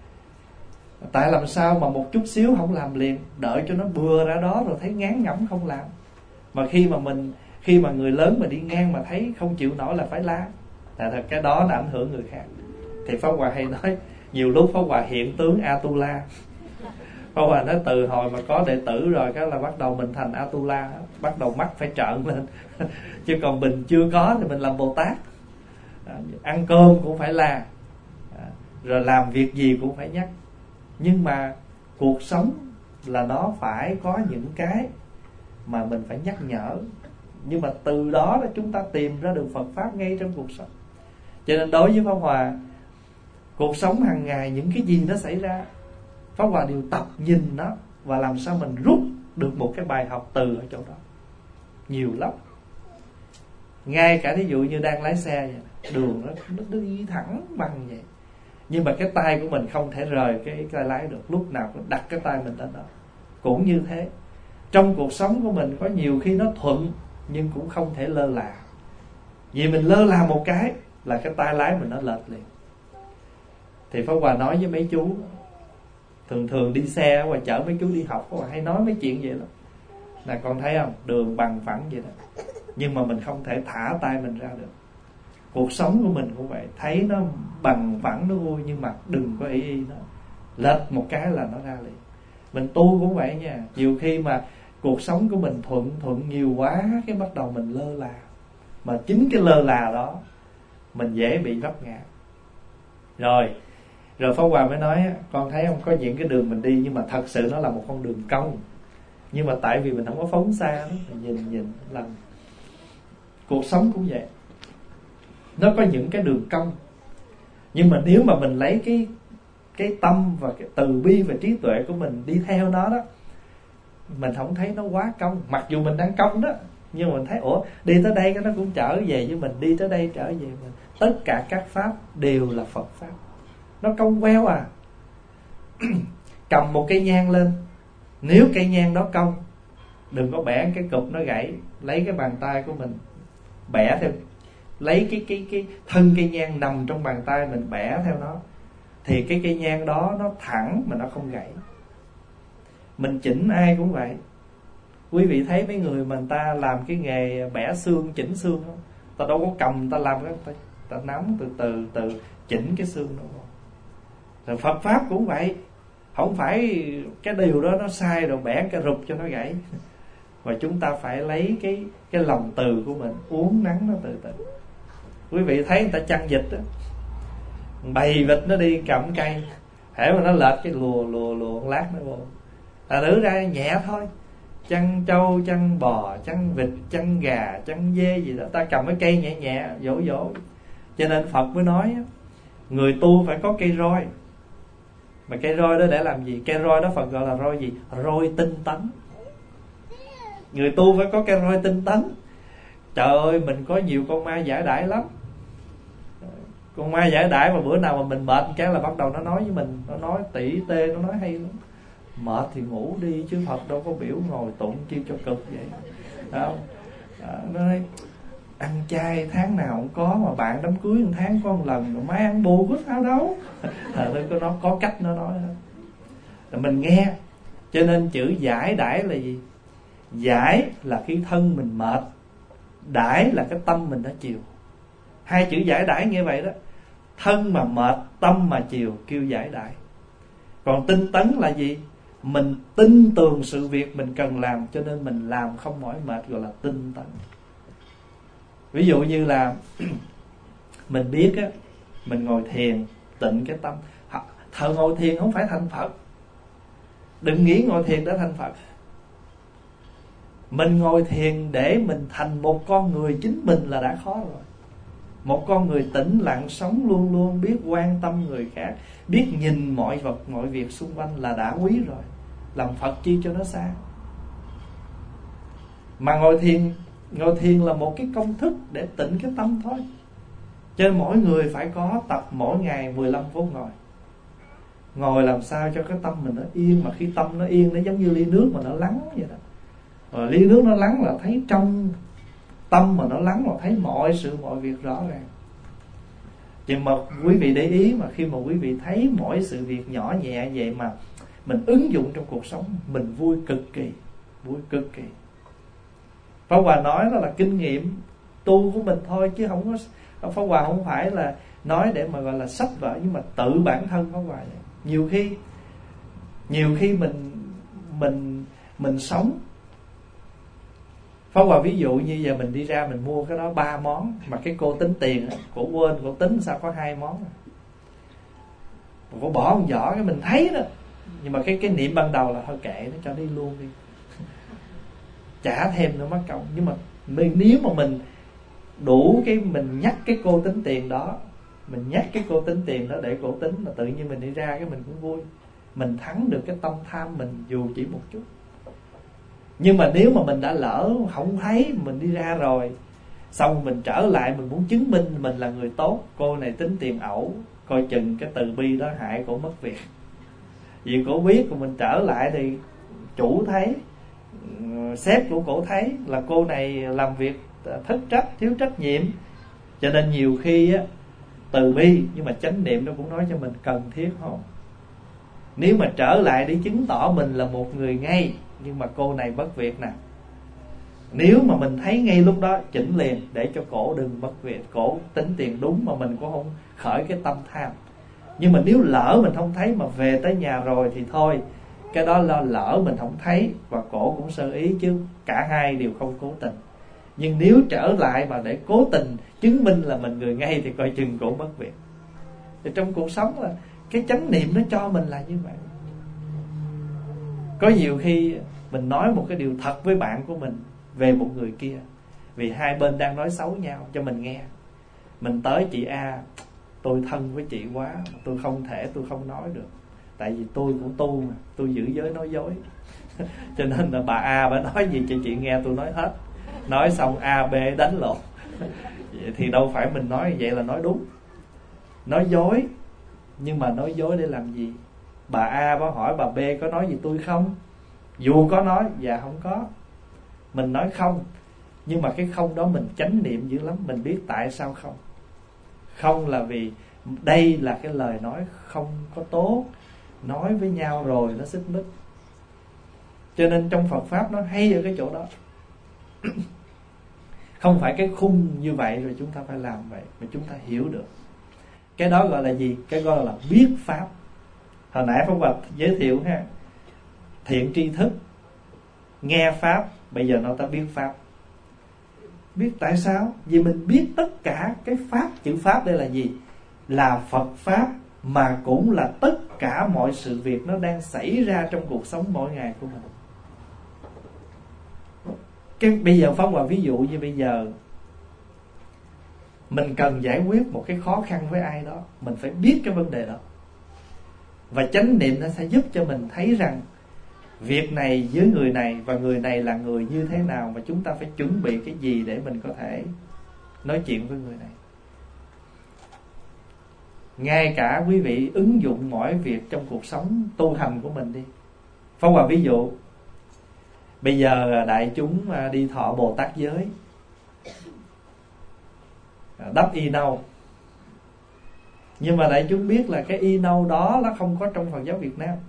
Tại làm sao mà một chút xíu không làm liền, đợi cho nó bừa ra đó rồi thấy ngán ngẩm không làm. Mà khi mà mình khi mà người lớn mà đi ngang mà thấy không chịu nổi là phải la. Tại thật cái đó là ảnh hưởng người khác. Thì Pháp Hòa hay nói, nhiều lúc Pháp Hòa hiện tướng Atula. Pháp Hòa nói từ hồi mà có đệ tử rồi cái là bắt đầu mình thành Atula, bắt đầu mắt phải trợn lên. Chứ còn mình chưa có thì mình làm Bồ Tát. Ăn cơm cũng phải la, rồi làm việc gì cũng phải nhắc. Nhưng mà cuộc sống là nó phải có những cái mà mình phải nhắc nhở. Nhưng mà từ đó là chúng ta tìm ra được Phật Pháp ngay trong cuộc sống. Cho nên đối với Pháp Hòa, cuộc sống hàng ngày những cái gì nó xảy ra, Pháp Hòa đều tập nhìn nó và làm sao mình rút được một cái bài học từ ở chỗ đó. Nhiều lắm. Ngay cả ví dụ như đang lái xe vậy, đường nó, nó đi thẳng bằng vậy, nhưng mà cái tay của mình không thể rời cái tay lái được, lúc nào cũng đặt cái tay mình lên đó. Cũng như thế, trong cuộc sống của mình có nhiều khi nó thuận nhưng cũng không thể lơ là. Vì mình lơ là một cái là cái tay lái mình nó lệch liền. Thì Pháp Hòa nói với mấy chú, thường thường đi xe và chở mấy chú đi học, Pháp Hòa hay nói mấy chuyện vậy lắm. Là con thấy không, đường bằng phẳng vậy đó, nhưng mà mình không thể thả tay mình ra được. Cuộc sống của mình cũng vậy, thấy nó bằng phẳng nó vui, nhưng mà đừng có ý ý nó, lệch một cái là nó ra liền. Mình tu cũng vậy nha, nhiều khi mà cuộc sống của mình thuận thuận nhiều quá, cái bắt đầu mình lơ là. Mà chính cái lơ là đó mình dễ bị vấp ngã. Rồi Rồi Pháp Hòa mới nói, con thấy không, có những cái đường mình đi nhưng mà thật sự nó là một con đường cong, nhưng mà tại vì mình không có phóng xa đó, mình nhìn nhìn lần. Cuộc sống cũng vậy, nó có những cái đường cong, nhưng mà nếu mà mình lấy cái cái tâm và cái từ bi và trí tuệ của mình đi theo nó đó, mình không thấy nó quá cong. Mặc dù mình đang cong đó, nhưng mà mình thấy ủa đi tới đây cái nó cũng trở về với mình, đi tới đây trở về mình. Tất cả các pháp đều là Phật Pháp, nó cong queo à. cầm một cây nhang lên, nếu cây nhang đó cong, đừng có bẻ cái cụp nó gãy, lấy cái bàn tay của mình bẻ theo, lấy cái cái cái thân cây nhang nằm trong bàn tay mình bẻ theo nó, thì cái cây nhang đó nó thẳng mà nó không gãy. Mình chỉnh ai cũng vậy. Quý vị thấy mấy người mà người ta làm cái nghề bẻ xương, chỉnh xương không? Ta đâu có cầm, ta làm cái ta, ta nắm từ từ từ chỉnh cái xương đó. Rồi Phật pháp cũng vậy, không phải cái điều đó nó sai rồi bẻ cái rụp cho nó gãy. Và chúng ta phải lấy cái cái lòng từ của mình, uốn nắn nó từ từ. Quý vị thấy người ta chăn vịt đó, bầy vịt nó đi cầm cây, hễ mà nó lệch cái lùa lùa lùa lát nó vô. Ta đứa ra nhẹ thôi. Chăn trâu, chăn bò, chăn vịt, chăn gà, chăn dê gì đó, ta cầm cái cây nhẹ nhẹ dỗ dỗ. Cho nên Phật mới nói người tu phải có cây roi. Mà cây roi đó để làm gì? Cây roi đó Phật gọi là roi gì? Roi tinh tấn. Người tu phải có cây roi tinh tấn. Trời ơi, mình có nhiều con ma giải đãi lắm. Con ma giải đãi mà bữa nào mà mình mệt cái là bắt đầu nó nói với mình, nó nói tỉ tê, nó nói hay lắm. Mệt thì ngủ đi chứ Phật đâu có biểu ngồi tụng chi cho cực vậy. Đấy không? À, nó nói ăn chay tháng nào cũng có, mà bạn đám cưới một tháng có một lần, rồi mai ăn bù có sao đâu. À, nó, nó có cách nó nói hết. Rồi mình nghe. Cho nên chữ giải đãi là gì? Giải là khi thân mình mệt, đãi là cái tâm mình đã chiều. Hai chữ giải đãi như vậy đó. Thân mà mệt, tâm mà chiều, kêu giải đãi. Còn tinh tấn là gì? Mình tin tưởng sự việc mình cần làm, cho nên mình làm không mỏi mệt, gọi là tinh tấn. Ví dụ như là mình biết á, mình ngồi thiền tịnh cái tâm. Thợ ngồi thiền không phải thành Phật. Đừng nghĩ ngồi thiền đã thành Phật. Mình ngồi thiền để mình thành một con người chính mình là đã khó rồi. Một con người tĩnh lặng sống luôn luôn, biết quan tâm người khác, biết nhìn mọi vật mọi việc xung quanh là đã quý rồi. Làm Phật chi cho nó xa. Mà ngồi thiền, ngồi thiền là một cái công thức để tịnh cái tâm thôi. Cho nên mỗi người phải có tập mỗi ngày mười lăm phút ngồi. Ngồi làm sao cho cái tâm mình nó yên. Mà khi tâm nó yên, nó giống như ly nước mà nó lắng vậy đó. Rồi ly nước nó lắng là thấy trong. Tâm mà nó lắng là thấy mọi sự mọi việc rõ ràng. Chừng mà quý vị để ý, mà khi mà quý vị thấy mỗi sự việc nhỏ nhẹ vậy mà mình ứng dụng trong cuộc sống, mình vui cực kỳ. Vui cực kỳ. Pháp Hòa nói đó là kinh nghiệm tu của mình thôi, chứ không có, Pháp Hòa không phải là nói để mà gọi là sách vở, nhưng mà tự bản thân Pháp Hòa vậy. Nhiều khi Nhiều khi mình Mình Mình sống. Pháp Hòa ví dụ như giờ mình đi ra mình mua cái đó ba món, mà cái cô tính tiền, cổ quên, cổ tính sao có hai món, cổ bỏ một giỏ cái mình thấy đó. Nhưng mà cái cái niệm ban đầu là thôi kệ nó, cho đi luôn đi, trả thêm nữa mất công. Nhưng mà mình, nếu mà mình đủ cái mình nhắc cái cô tính tiền đó, mình nhắc cái cô tính tiền đó để cổ tính, là tự nhiên mình đi ra cái mình cũng vui. Mình thắng được cái tâm tham mình dù chỉ một chút. Nhưng mà nếu mà mình đã lỡ không thấy, mình đi ra rồi, xong mình trở lại mình muốn chứng minh mình là người tốt, cô này tính tiền ẩu, coi chừng cái từ bi đó hại cổ mất việc. Vì cổ biết, còn mình trở lại thì chủ thấy, sếp của cổ thấy là cô này làm việc thất trách, thiếu trách nhiệm. Cho nên nhiều khi á, từ bi nhưng mà chánh niệm nó cũng nói cho mình cần thiết không. Nếu mà trở lại để chứng tỏ mình là một người ngay, nhưng mà cô này bất việc nè, nếu mà mình thấy ngay lúc đó chỉnh liền để cho cổ đừng mất việc. Cổ tính tiền đúng mà mình cũng không khởi cái tâm tham. Nhưng mà nếu lỡ mình không thấy mà về tới nhà rồi thì thôi, cái đó là lỡ mình không thấy và cổ cũng sơ ý, chứ cả hai đều không cố tình. Nhưng nếu trở lại mà để cố tình chứng minh là mình người ngay thì coi chừng cổ mất việc. Thì trong cuộc sống là cái chánh niệm nó cho mình là như vậy. Có nhiều khi mình nói một cái điều thật với bạn của mình về một người kia, vì hai bên đang nói xấu nhau cho mình nghe. Mình tới chị A, tôi thân với chị quá, tôi không thể tôi không nói được, tại vì tôi cũng tu mà, tôi giữ giới nói dối. Cho nên là bà A bà nói gì cho chị nghe tôi nói hết. Nói xong A B đánh lộn. Vậy thì đâu phải mình nói vậy là nói đúng. Nói dối, nhưng mà nói dối để làm gì? Bà A bà hỏi bà B có nói gì tôi không? Dù có nói, dạ không có. Mình nói không, nhưng mà cái không đó mình chánh niệm dữ lắm. Mình biết tại sao không. Không là vì đây là cái lời nói không có tốt, nói với nhau rồi nó xích mích. Cho nên trong Phật Pháp nó hay ở cái chỗ đó. Không phải cái khung như vậy rồi chúng ta phải làm vậy, mà chúng ta hiểu được. Cái đó gọi là gì? Cái gọi là biết Pháp. Hồi nãy Pháp Hòa giới thiệu ha, thiện tri thức, nghe Pháp. Bây giờ nó ta biết Pháp. Biết tại sao? Vì mình biết tất cả cái Pháp. Chữ Pháp đây là gì? Là Phật Pháp, mà cũng là tất cả mọi sự việc nó đang xảy ra trong cuộc sống mỗi ngày của mình. Cái, bây giờ Pháp Hòa ví dụ như bây giờ mình cần giải quyết một cái khó khăn với ai đó, mình phải biết cái vấn đề đó. Và chánh niệm nó sẽ giúp cho mình thấy rằng việc này với người này, và người này là người như thế nào, mà chúng ta phải chuẩn bị cái gì để mình có thể nói chuyện với người này. Ngay cả quý vị ứng dụng mọi việc trong cuộc sống tu hành của mình đi. Pháp Hòa ví dụ, bây giờ đại chúng đi thọ Bồ Tát giới, đắp y nâu. Nhưng mà đại chúng biết là cái y nâu đó nó không có trong Phật giáo Việt Nam.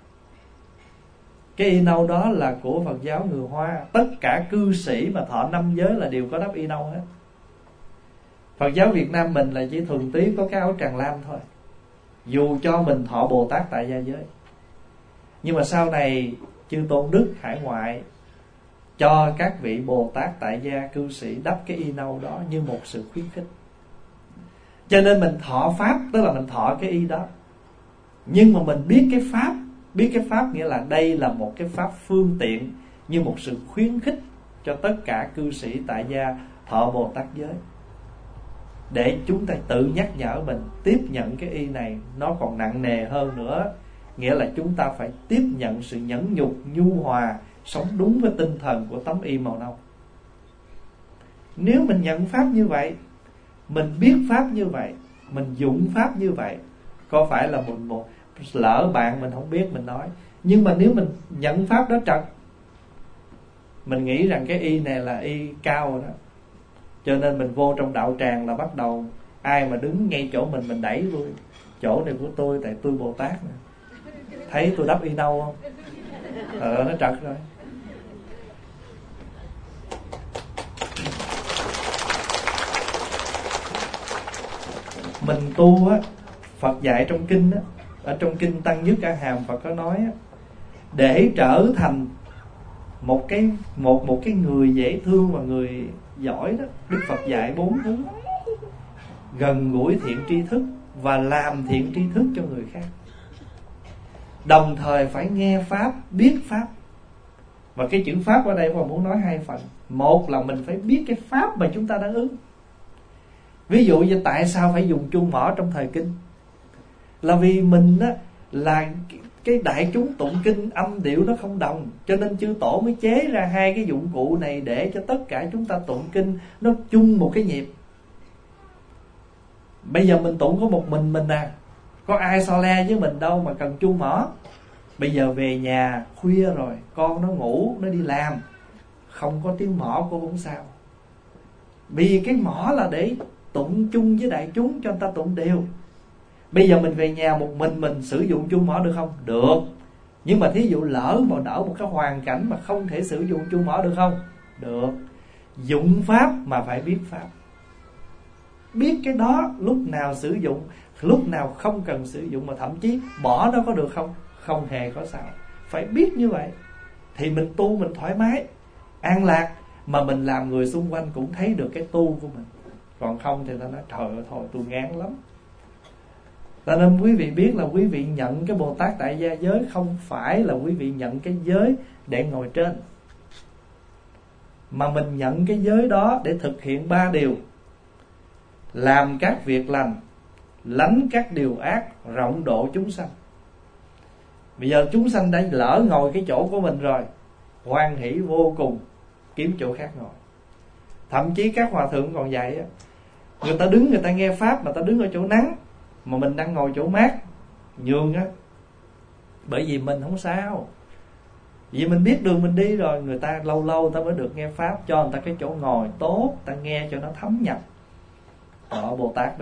Cái y nâu đó là của Phật giáo người Hoa. Tất cả cư sĩ mà thọ năm giới là đều có đắp y nâu hết. Phật giáo Việt Nam mình là chỉ thường tí có cái áo tràng lam thôi, dù cho mình thọ Bồ Tát tại gia giới. Nhưng mà sau này chư Tôn Đức hải ngoại cho các vị Bồ Tát tại gia cư sĩ đắp cái y nâu đó như một sự khuyến khích. Cho nên mình thọ Pháp, tức là mình thọ cái y đó. Nhưng mà mình biết cái Pháp. Biết cái Pháp nghĩa là đây là một cái Pháp phương tiện, như một sự khuyến khích cho tất cả cư sĩ tại gia thọ Bồ Tát giới, để chúng ta tự nhắc nhở mình tiếp nhận cái y này. Nó còn nặng nề hơn nữa, nghĩa là chúng ta phải tiếp nhận sự nhẫn nhục, nhu hòa, sống đúng với tinh thần của tấm y màu nâu. Nếu mình nhận Pháp như vậy, mình biết Pháp như vậy, mình dụng Pháp như vậy, có phải là một, một lỡ bạn mình không biết mình nói. Nhưng mà nếu mình nhận Pháp đó trật, mình nghĩ rằng cái y này là y cao rồi đó, cho nên mình vô trong đạo tràng là bắt đầu ai mà đứng ngay chỗ mình, mình đẩy lui. Chỗ này của tôi, tại tôi Bồ Tát nè. Thấy tôi đắp y nâu không? Ờ, nó trật rồi. Mình tu á, Phật dạy trong kinh á, ở trong kinh Tăng Nhất A Hàm Phật có nói á, để trở thành một cái một một cái người dễ thương và người giỏi đó, Đức Phật dạy bốn thứ: gần gũi thiện tri thức và làm thiện tri thức cho người khác. Đồng thời phải nghe Pháp, biết Pháp. Và cái chữ Pháp ở đây tôi muốn nói hai phần. Một là mình phải biết cái Pháp mà chúng ta đang ứng. Ví dụ như tại sao phải dùng chuông mỏ trong thời kinh? Là vì mình á, là cái đại chúng tụng kinh âm điệu nó không đồng, cho nên chư tổ mới chế ra hai cái dụng cụ này để cho tất cả chúng ta tụng kinh nó chung một cái nhịp. Bây giờ mình tụng có một mình mình à, có ai so le với mình đâu mà cần chuông mỏ. Bây giờ về nhà khuya rồi, con nó ngủ, nó đi làm, không có tiếng mỏ cũng không sao. Vì cái mỏ là để tụng chung với đại chúng cho người ta tụng đều. Bây giờ mình về nhà một mình mình sử dụng chuông mỏ được không? Được. Nhưng mà thí dụ lỡ mà đỡ một cái hoàn cảnh mà không thể sử dụng chuông mỏ được không? Được. Dụng Pháp mà phải biết Pháp. Biết cái đó lúc nào sử dụng, lúc nào không cần sử dụng, mà thậm chí bỏ nó có được không? Không hề có sao. Phải biết như vậy thì mình tu mình thoải mái, an lạc, mà mình làm người xung quanh cũng thấy được cái tu của mình. Còn không thì ta nói trời ơi thôi tôi ngán lắm. Cho nên quý vị biết là quý vị nhận cái Bồ Tát tại gia giới không phải là quý vị nhận cái giới để ngồi trên, mà mình nhận cái giới đó để thực hiện ba điều: làm các việc lành, lánh các điều ác, rộng độ chúng sanh. Bây giờ chúng sanh đã lỡ ngồi cái chỗ của mình rồi, hoan hỷ vô cùng, kiếm chỗ khác ngồi. Thậm chí các hòa thượng còn dạy á, người ta đứng người ta nghe Pháp mà ta đứng ở chỗ nắng, mà mình đang ngồi chỗ mát, nhường á, Bởi vì mình không sao, vì mình biết đường mình đi rồi. Người ta lâu lâu ta mới được nghe pháp, cho người ta cái chỗ ngồi tốt, ta nghe cho nó thấm nhập. Đó, Bồ Tát đó.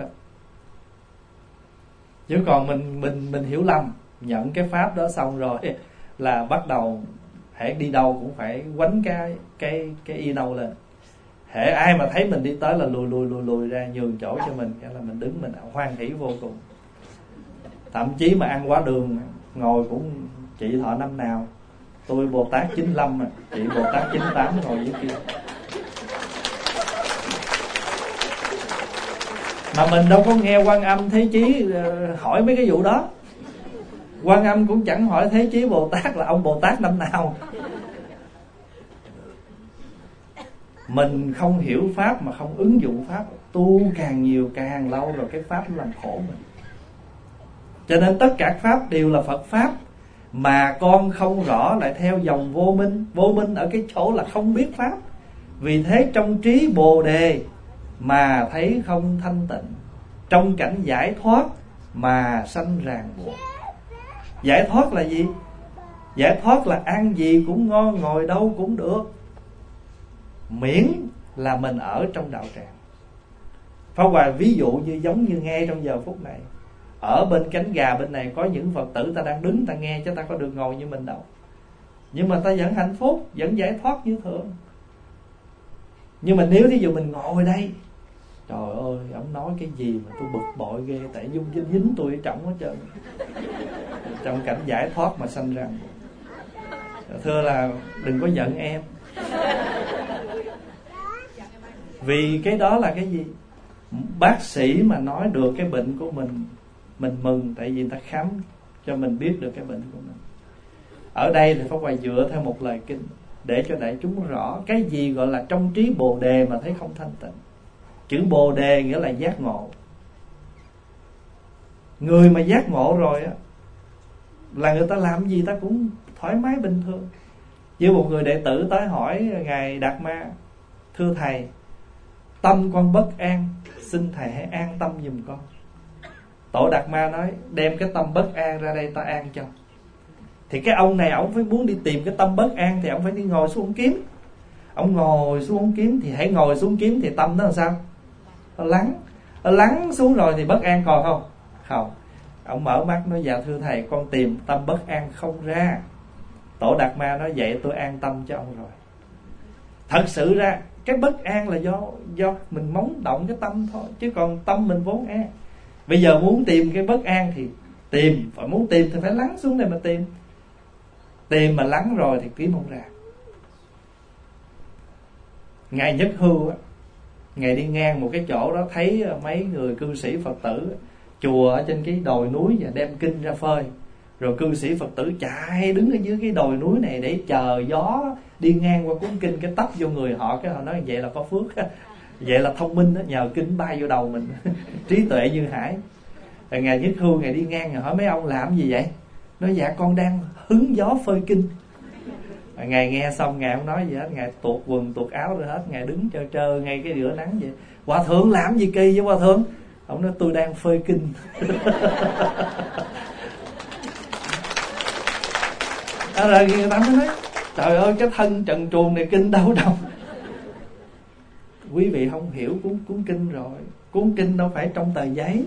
Chứ còn mình mình mình hiểu lầm, nhận cái pháp đó xong rồi là bắt đầu hễ đi đâu cũng phải quánh cái cái cái y nâu lên. Hễ ai mà thấy mình đi tới là lùi lùi lùi lùi ra, nhường chỗ cho mình, cái là mình đứng mình hoan hỷ vô cùng. Thậm chí mà ăn quá đường ngồi cũng chị thọ năm nào, tôi Bồ Tát chín lăm mà, chị Bồ Tát chín tám ngồi dưới kia. Mà mình đâu có nghe Quan Âm Thế Chí hỏi mấy cái vụ đó. Quan Âm cũng chẳng hỏi Thế Chí Bồ Tát là ông Bồ Tát năm nào. Mình không hiểu pháp mà không ứng dụng pháp, tu càng nhiều càng lâu rồi cái pháp nó làm khổ mình. Cho nên tất cả pháp đều là Phật pháp, mà con không rõ lại theo dòng vô minh. Vô minh ở cái chỗ là không biết pháp. Vì thế trong trí Bồ Đề mà thấy không thanh tịnh, trong cảnh giải thoát mà sanh ràng buộc. Giải thoát là gì? Giải thoát là ăn gì cũng ngon, ngồi đâu cũng được, miễn là mình ở trong đạo tràng. Pháp Hòa ví dụ như giống như nghe trong giờ phút này, ở bên cánh gà bên này có những Phật tử ta đang đứng ta nghe, chứ ta có được ngồi như mình đâu. Nhưng mà ta vẫn hạnh phúc, vẫn giải thoát như thường. Nhưng mà nếu thí dụ mình ngồi đây, trời ơi, ông nói cái gì mà tôi bực bội ghê, tại dung dính dính tôi ở trọng hết trơn. Trong cảnh giải thoát mà sanh rằng, thưa là đừng có giận em. Vì cái đó là cái gì? Bác sĩ mà nói được cái bệnh của mình, mình mừng, tại vì người ta khám cho mình biết được cái bệnh của mình. Ở đây thì Pháp Hòa dựa theo một lời kinh để cho đại chúng rõ cái gì gọi là trong trí Bồ Đề mà thấy không thanh tịnh. Chữ Bồ Đề nghĩa là giác ngộ. Người mà giác ngộ rồi á, là người ta làm gì ta cũng thoải mái bình thường. Như một người đệ tử tới hỏi Ngài Đạt Ma: thưa Thầy, tâm con bất an, xin Thầy hãy an tâm giùm con. Tổ Đạt Ma nói: đem cái tâm bất an ra đây ta an cho. Thì cái ông này ông phải muốn đi tìm cái tâm bất an, thì ông phải đi ngồi xuống ông kiếm. Ông ngồi xuống ông kiếm, thì hãy ngồi xuống kiếm thì tâm nó làm sao? Nó lắng. Nó lắng xuống rồi thì bất an còn không? Không. Ông mở mắt nói: dạ thưa Thầy, con tìm tâm bất an không ra. Tổ Đạt Ma nói: vậy tôi an tâm cho ông rồi. Thật sự ra cái bất an là do do mình móng động cái tâm thôi, chứ còn tâm mình vốn an. Bây giờ muốn tìm cái bất an thì tìm, phải muốn tìm thì phải lắng xuống đây mà tìm. Tìm mà lắng rồi thì kiếm không ra. Ngài Nhất Hưu á, Ngài đi ngang một cái chỗ đó, thấy mấy người cư sĩ Phật tử chùa ở trên cái đồi núi và đem kinh ra phơi. Rồi cư sĩ Phật tử chạy đứng ở dưới cái đồi núi này để chờ gió đi ngang qua cuốn kinh, cái tấp vô người họ, cái họ nói vậy là có phước, vậy là thông minh đó, nhờ kinh bay vô đầu mình. Trí tuệ như hải. Rồi Ngài Nhất Hưu Ngài đi ngang, Ngài hỏi mấy ông làm gì vậy? Nói: dạ con đang hứng gió phơi kinh. Rồi Ngài nghe xong Ngài không nói gì hết, Ngài tuột quần tuột áo rồi hết, Ngài đứng trơ trơ ngay cái giữa nắng vậy. Hòa thượng làm gì kỳ với Hòa thượng? Ông nói: tôi đang phơi kinh. À, rồi người ta mới nói: trời ơi, cái thân trần truồng này kinh đâu đâu. Quý vị không hiểu cuốn cuốn kinh rồi. Cuốn kinh đâu phải trong tờ giấy.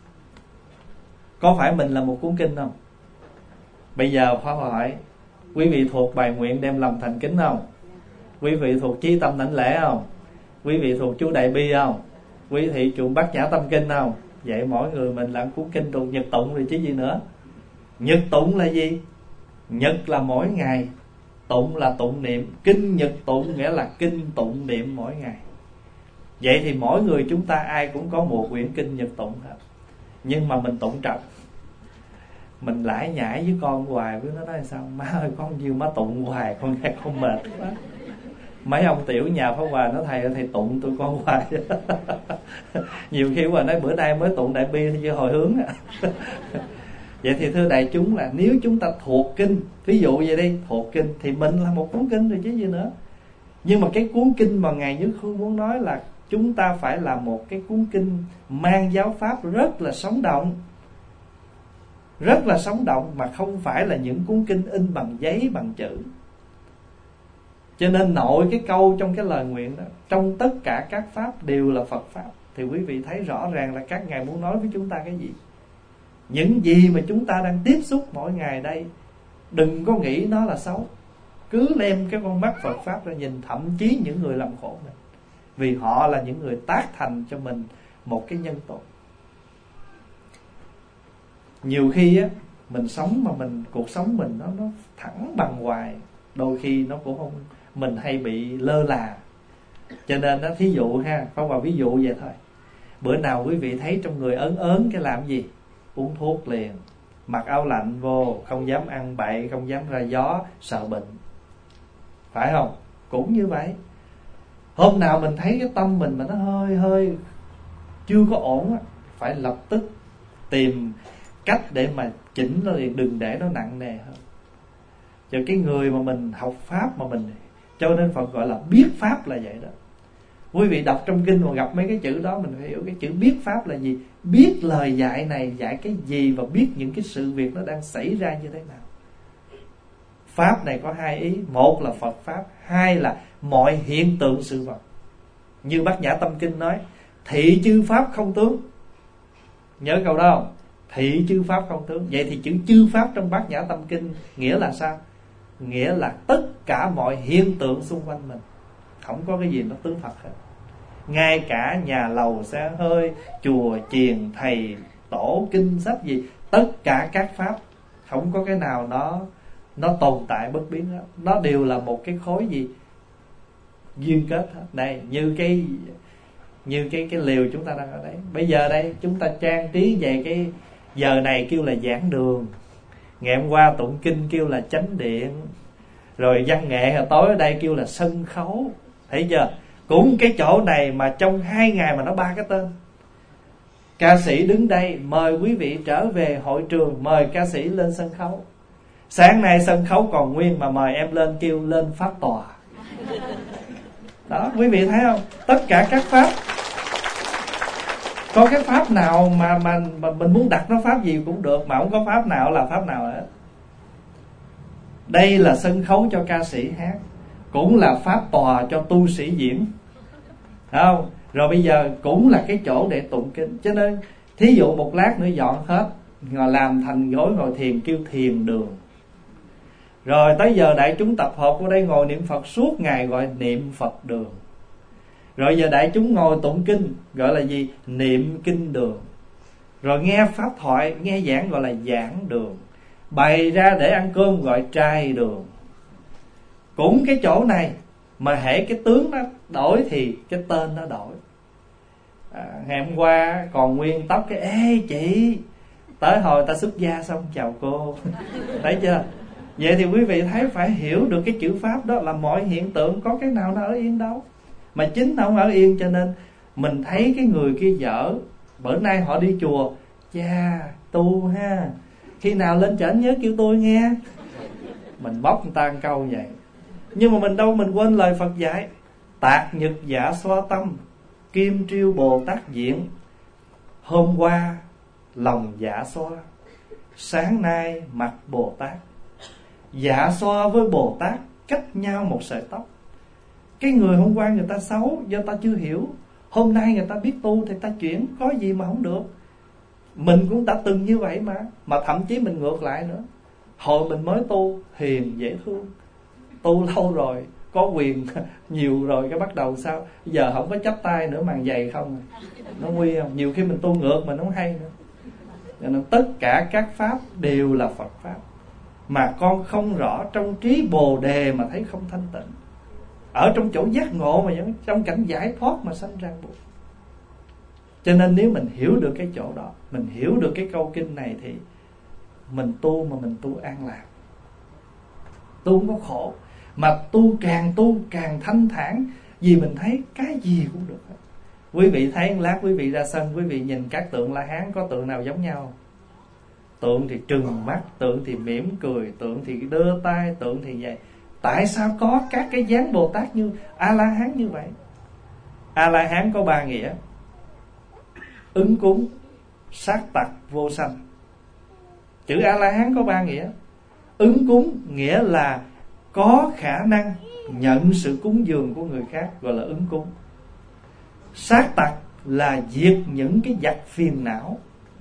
Có phải mình là một cuốn kinh không? Bây giờ Pháp hỏi quý vị thuộc bài nguyện đem lòng thành kính không? Quý vị thuộc chí tâm đảnh lễ không? Quý vị thuộc chú Đại Bi không? Quý vị thuộc Bát Nhã Tâm Kinh không? Vậy mỗi người mình làm cuốn kinh thuộc nhật tụng rồi chứ gì nữa. Nhật tụng là gì? Nhật là mỗi ngày, tụng là tụng niệm. Kinh nhật tụng nghĩa là kinh tụng niệm mỗi ngày. Vậy thì mỗi người chúng ta ai cũng có một quyển kinh nhật tụng hết. Nhưng mà mình tụng trật. Mình lải nhải với con hoài, với nó nói sao: má ơi, con nhiêu má tụng hoài, con nghe con mệt quá. Mấy ông tiểu nhà Pháp Hòa nói: thầy thầy tụng tôi con hoài. Nhiều khi Hòa nói: bữa nay mới tụng Đại Bi thì chưa hồi hướng. Vậy thì thưa đại chúng, là nếu chúng ta thuộc kinh, ví dụ vậy đi, thuộc kinh thì mình là một cuốn kinh rồi chứ gì nữa. Nhưng mà cái cuốn kinh mà Ngài Nhất Hưu muốn nói là chúng ta phải là một cái cuốn kinh mang giáo pháp rất là sống động, rất là sống động, mà không phải là những cuốn kinh in bằng giấy bằng chữ. Cho nên nội cái câu trong cái lời nguyện đó, trong tất cả các pháp đều là Phật pháp, thì quý vị thấy rõ ràng là các ngài muốn nói với chúng ta cái gì. Những gì mà chúng ta đang tiếp xúc mỗi ngày đây, đừng có nghĩ nó là xấu. Cứ đem cái con mắt Phật pháp ra nhìn, thậm chí những người làm khổ mình, vì họ là những người tác thành cho mình một cái nhân tố. Nhiều khi á, mình sống mà mình cuộc sống mình nó nó thẳng bằng hoài, đôi khi nó cũng không, mình hay bị lơ là. Cho nên đó, thí dụ ha, không vào ví dụ vậy thôi. Bữa nào quý vị thấy trong người ớn ớn cái làm gì? Uống thuốc liền. Mặc áo lạnh vô, không dám ăn bậy, không dám ra gió, sợ bệnh, phải không? Cũng như vậy. Hôm nào mình thấy cái tâm mình mà nó hơi hơi chưa có ổn á, phải lập tức tìm cách để mà chỉnh nó liền, đừng để nó nặng nề hơn. Cho cái người mà mình học pháp mà mình, cho nên Phật gọi là biết pháp là vậy đó. Quý vị đọc trong kinh mà gặp mấy cái chữ đó, mình phải hiểu cái chữ biết pháp là gì. Biết lời dạy này dạy cái gì, và biết những cái sự việc nó đang xảy ra như thế nào. Pháp này có hai ý. Một là Phật pháp, hai là mọi hiện tượng sự vật. Như Bát Nhã Tâm Kinh nói, thị chư pháp không tướng. Nhớ câu đó không? Thị chư pháp không tướng. Vậy thì chữ chư pháp trong Bát Nhã Tâm Kinh nghĩa là sao? Nghĩa là tất cả mọi hiện tượng xung quanh mình, không có cái gì nó tướng thật hết. Ngay cả nhà lầu xe hơi, chùa chiền, thầy tổ, kinh sách gì, tất cả các pháp không có cái nào nó nó tồn tại bất biến hết. Nó đều là một cái khối gì duyên kết hết. Đây, như cái như cái cái liều chúng ta đang ở đấy. Bây giờ đây chúng ta trang trí về cái giờ này kêu là giảng đường, ngày hôm qua tụng kinh kêu là chánh điện, rồi văn nghệ hồi tối ở đây kêu là sân khấu. Thấy chưa? Cũng cái chỗ này mà trong hai ngày mà nó ba cái tên. Ca sĩ đứng đây mời quý vị trở về hội trường, mời ca sĩ lên sân khấu. Sáng nay sân khấu còn nguyên mà mời em lên kêu lên pháp tòa. Đó, quý vị thấy không? Tất cả các pháp, có cái pháp nào mà, mà, mà mình muốn đặt nó pháp gì cũng được, mà không có pháp nào là pháp nào hết. Đây là sân khấu cho ca sĩ hát, cũng là pháp tòa cho tu sĩ diễn, thấy không? Rồi bây giờ cũng là cái chỗ để tụng kinh. Cho nên thí dụ một lát nữa dọn hết, ngồi làm thành gối ngồi thiền kêu thiền đường. Rồi tới giờ đại chúng tập hợp ở đây ngồi niệm Phật suốt ngày gọi niệm Phật đường. Rồi giờ đại chúng ngồi tụng kinh gọi là gì? Niệm kinh đường. Rồi nghe pháp thoại, nghe giảng gọi là giảng đường. Bày ra để ăn cơm gọi trai đường. Cũng cái chỗ này mà hễ cái tướng nó đổi thì cái tên nó đổi. à, Ngày hôm qua còn nguyên tóc cái ê chị, tới hồi ta xuất gia xong chào cô. Thấy chưa? Vậy thì quý vị thấy phải hiểu được cái chữ pháp đó là mọi hiện tượng, có cái nào nó ở yên đâu. Mà chính nó không ở yên, cho nên mình thấy cái người kia dở. Bữa nay họ đi chùa, cha tu ha, khi nào lên trển nhớ kêu tôi nghe. Mình bóc người ta một câu vậy. Nhưng mà mình đâu, mình quên lời Phật dạy. Tạc nhật dạ xoa tâm, kim triêu Bồ Tát diện. Hôm qua lòng dạ xoa, sáng nay mặt Bồ Tát. Dạ xoa với Bồ Tát cách nhau một sợi tóc. Cái người hôm qua người ta xấu do ta chưa hiểu, hôm nay người ta biết tu thì ta chuyển, có gì mà không được. Mình cũng đã từng như vậy mà. Mà thậm chí mình ngược lại nữa. Hồi mình mới tu hiền dễ thương, tu lâu rồi có quyền nhiều rồi, cái bắt đầu sao giờ không có chắp tay nữa, màn dày không, nó nguy không? Nhiều khi mình tu ngược mình không hay nữa. Cho nên tất cả các pháp đều là Phật pháp, mà con không rõ trong trí Bồ Đề mà thấy không thanh tịnh, ở trong chỗ giác ngộ mà vẫn trong cảnh giải thoát mà sanh ràng buộc. Cho nên nếu mình hiểu được cái chỗ đó, mình hiểu được cái câu kinh này thì mình tu mà mình tu an lạc, tu không có khổ, mà tu càng tu càng thanh thản, vì mình thấy cái gì cũng được hết. Quý vị thấy lát quý vị ra sân, quý vị nhìn các tượng La Hán, có tượng nào giống nhau? Tượng thì trừng mắt, tượng thì mỉm cười, tượng thì đưa tay, tượng thì vậy. Tại sao có các cái dáng Bồ Tát như A-la-hán như vậy? A-la-hán có ba nghĩa: ứng cúng, sát tặc, vô sanh. Chữ A-la-hán có ba nghĩa. Ứng cúng nghĩa là có khả năng nhận sự cúng dường của người khác, gọi là ứng cúng. Sát tặc là diệt những cái vặt phiền não.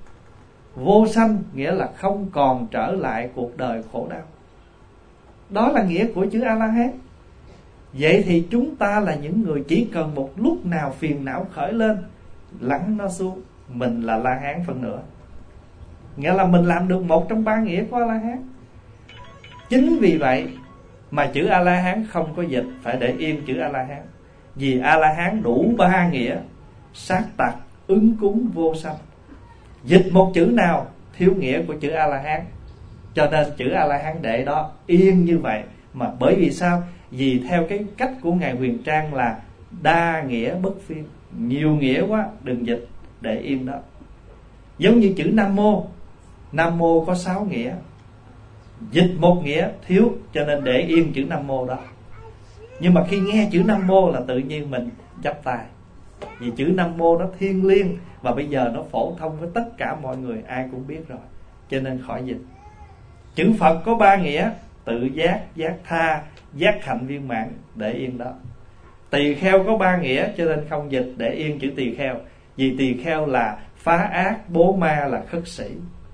Vô sanh nghĩa là không còn trở lại cuộc đời khổ đau. Đó là nghĩa của chữ A-la-hán. Vậy thì chúng ta là những người chỉ cần một lúc nào phiền não khởi lên, lắng nó xuống, mình là La-hán phần nữa. Nghĩa là mình làm được một trong ba nghĩa của A-la-hán. Chính vì vậy mà chữ A-la-hán không có dịch, phải để yên chữ A-la-hán. Vì A-la-hán đủ ba nghĩa: sát tặc, ứng cúng, vô sanh. Dịch một chữ nào thiếu nghĩa của chữ A-la-hán. Cho nên chữ A-la-hán để đó yên như vậy. Mà bởi vì sao? Vì theo cái cách của Ngài Huyền Trang là đa nghĩa bất phiên, nhiều nghĩa quá, đừng dịch, để yên đó. Giống như chữ Nam Mô. Nam Mô có sáu nghĩa, dịch một nghĩa thiếu, cho nên để yên chữ Nam Mô đó. Nhưng mà khi nghe chữ Nam Mô là tự nhiên mình chắp tay. Vì chữ Nam Mô nó thiêng liêng, và bây giờ nó phổ thông với tất cả mọi người, ai cũng biết rồi, cho nên khỏi dịch. Chữ Phật có ba nghĩa: tự giác, giác tha, giác hạnh viên mãn, để yên đó. Tỳ kheo có ba nghĩa, cho nên không dịch, để yên chữ tỳ kheo. Vì tỳ kheo là phá ác, bố ma, là khất sĩ.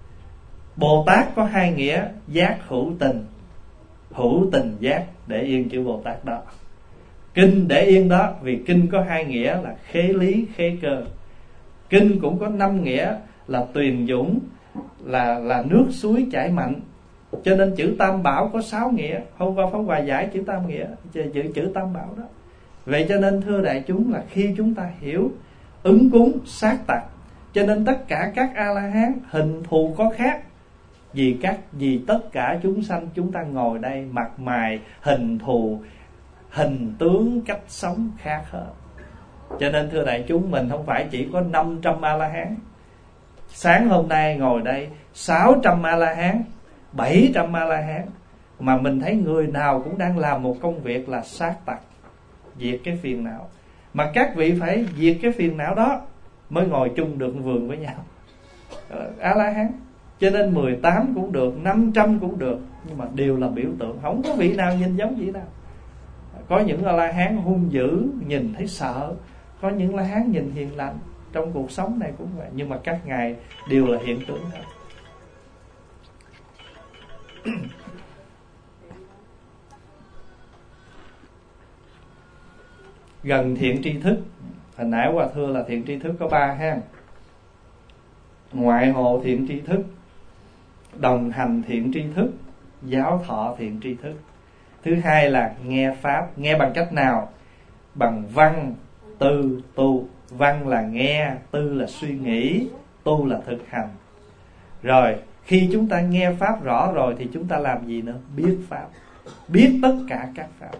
Bồ Tát có hai nghĩa: giác hữu tình, hữu tình giác, để yên chữ Bồ Tát đó. Kinh để yên đó, vì kinh có hai nghĩa là khế lý, khế cơ. Kinh cũng có năm nghĩa là tuyền dũng, là là nước suối chảy mạnh. Cho nên chữ Tam Bảo có sáu nghĩa. Hôm qua Pháp Hòa giải chữ Tam nghĩa, chữ, chữ Tam Bảo đó. Vậy cho nên thưa đại chúng, là khi chúng ta hiểu ứng cúng, sát tặc, cho nên tất cả các A-la-hán hình thù có khác. Vì các vì tất cả chúng sanh chúng ta ngồi đây, mặt mày, hình thù, hình tướng, cách sống khác hết. Cho nên thưa đại chúng, mình không phải chỉ có năm trăm A-la-hán. Sáng hôm nay ngồi đây sáu trăm A-la-hán, bảy trăm A-la-hán, mà mình thấy người nào cũng đang làm một công việc là sát tặc, diệt cái phiền não. Mà các vị phải diệt cái phiền não đó mới ngồi chung được vườn với nhau. A-la-hán. Cho nên mười tám cũng được, năm trăm cũng được, nhưng mà đều là biểu tượng, không có vị nào nhìn giống vị nào. Có những A-la-hán hung dữ, nhìn thấy sợ. Có những A-la-hán nhìn hiền lành. Trong cuộc sống này cũng vậy. Nhưng mà các ngài đều là hiện tượng hết. Gần thiện tri thức. Hồi nãy Hòa thưa là thiện tri thức có ba ha: ngoại hộ thiện tri thức, đồng hành thiện tri thức, giáo thọ thiện tri thức. Thứ hai là nghe pháp. Nghe bằng cách nào? Bằng văn, tư, tu. Văn là nghe, tư là suy nghĩ, tu là thực hành. Rồi khi chúng ta nghe pháp rõ rồi thì chúng ta làm gì nữa? Biết pháp, biết tất cả các pháp.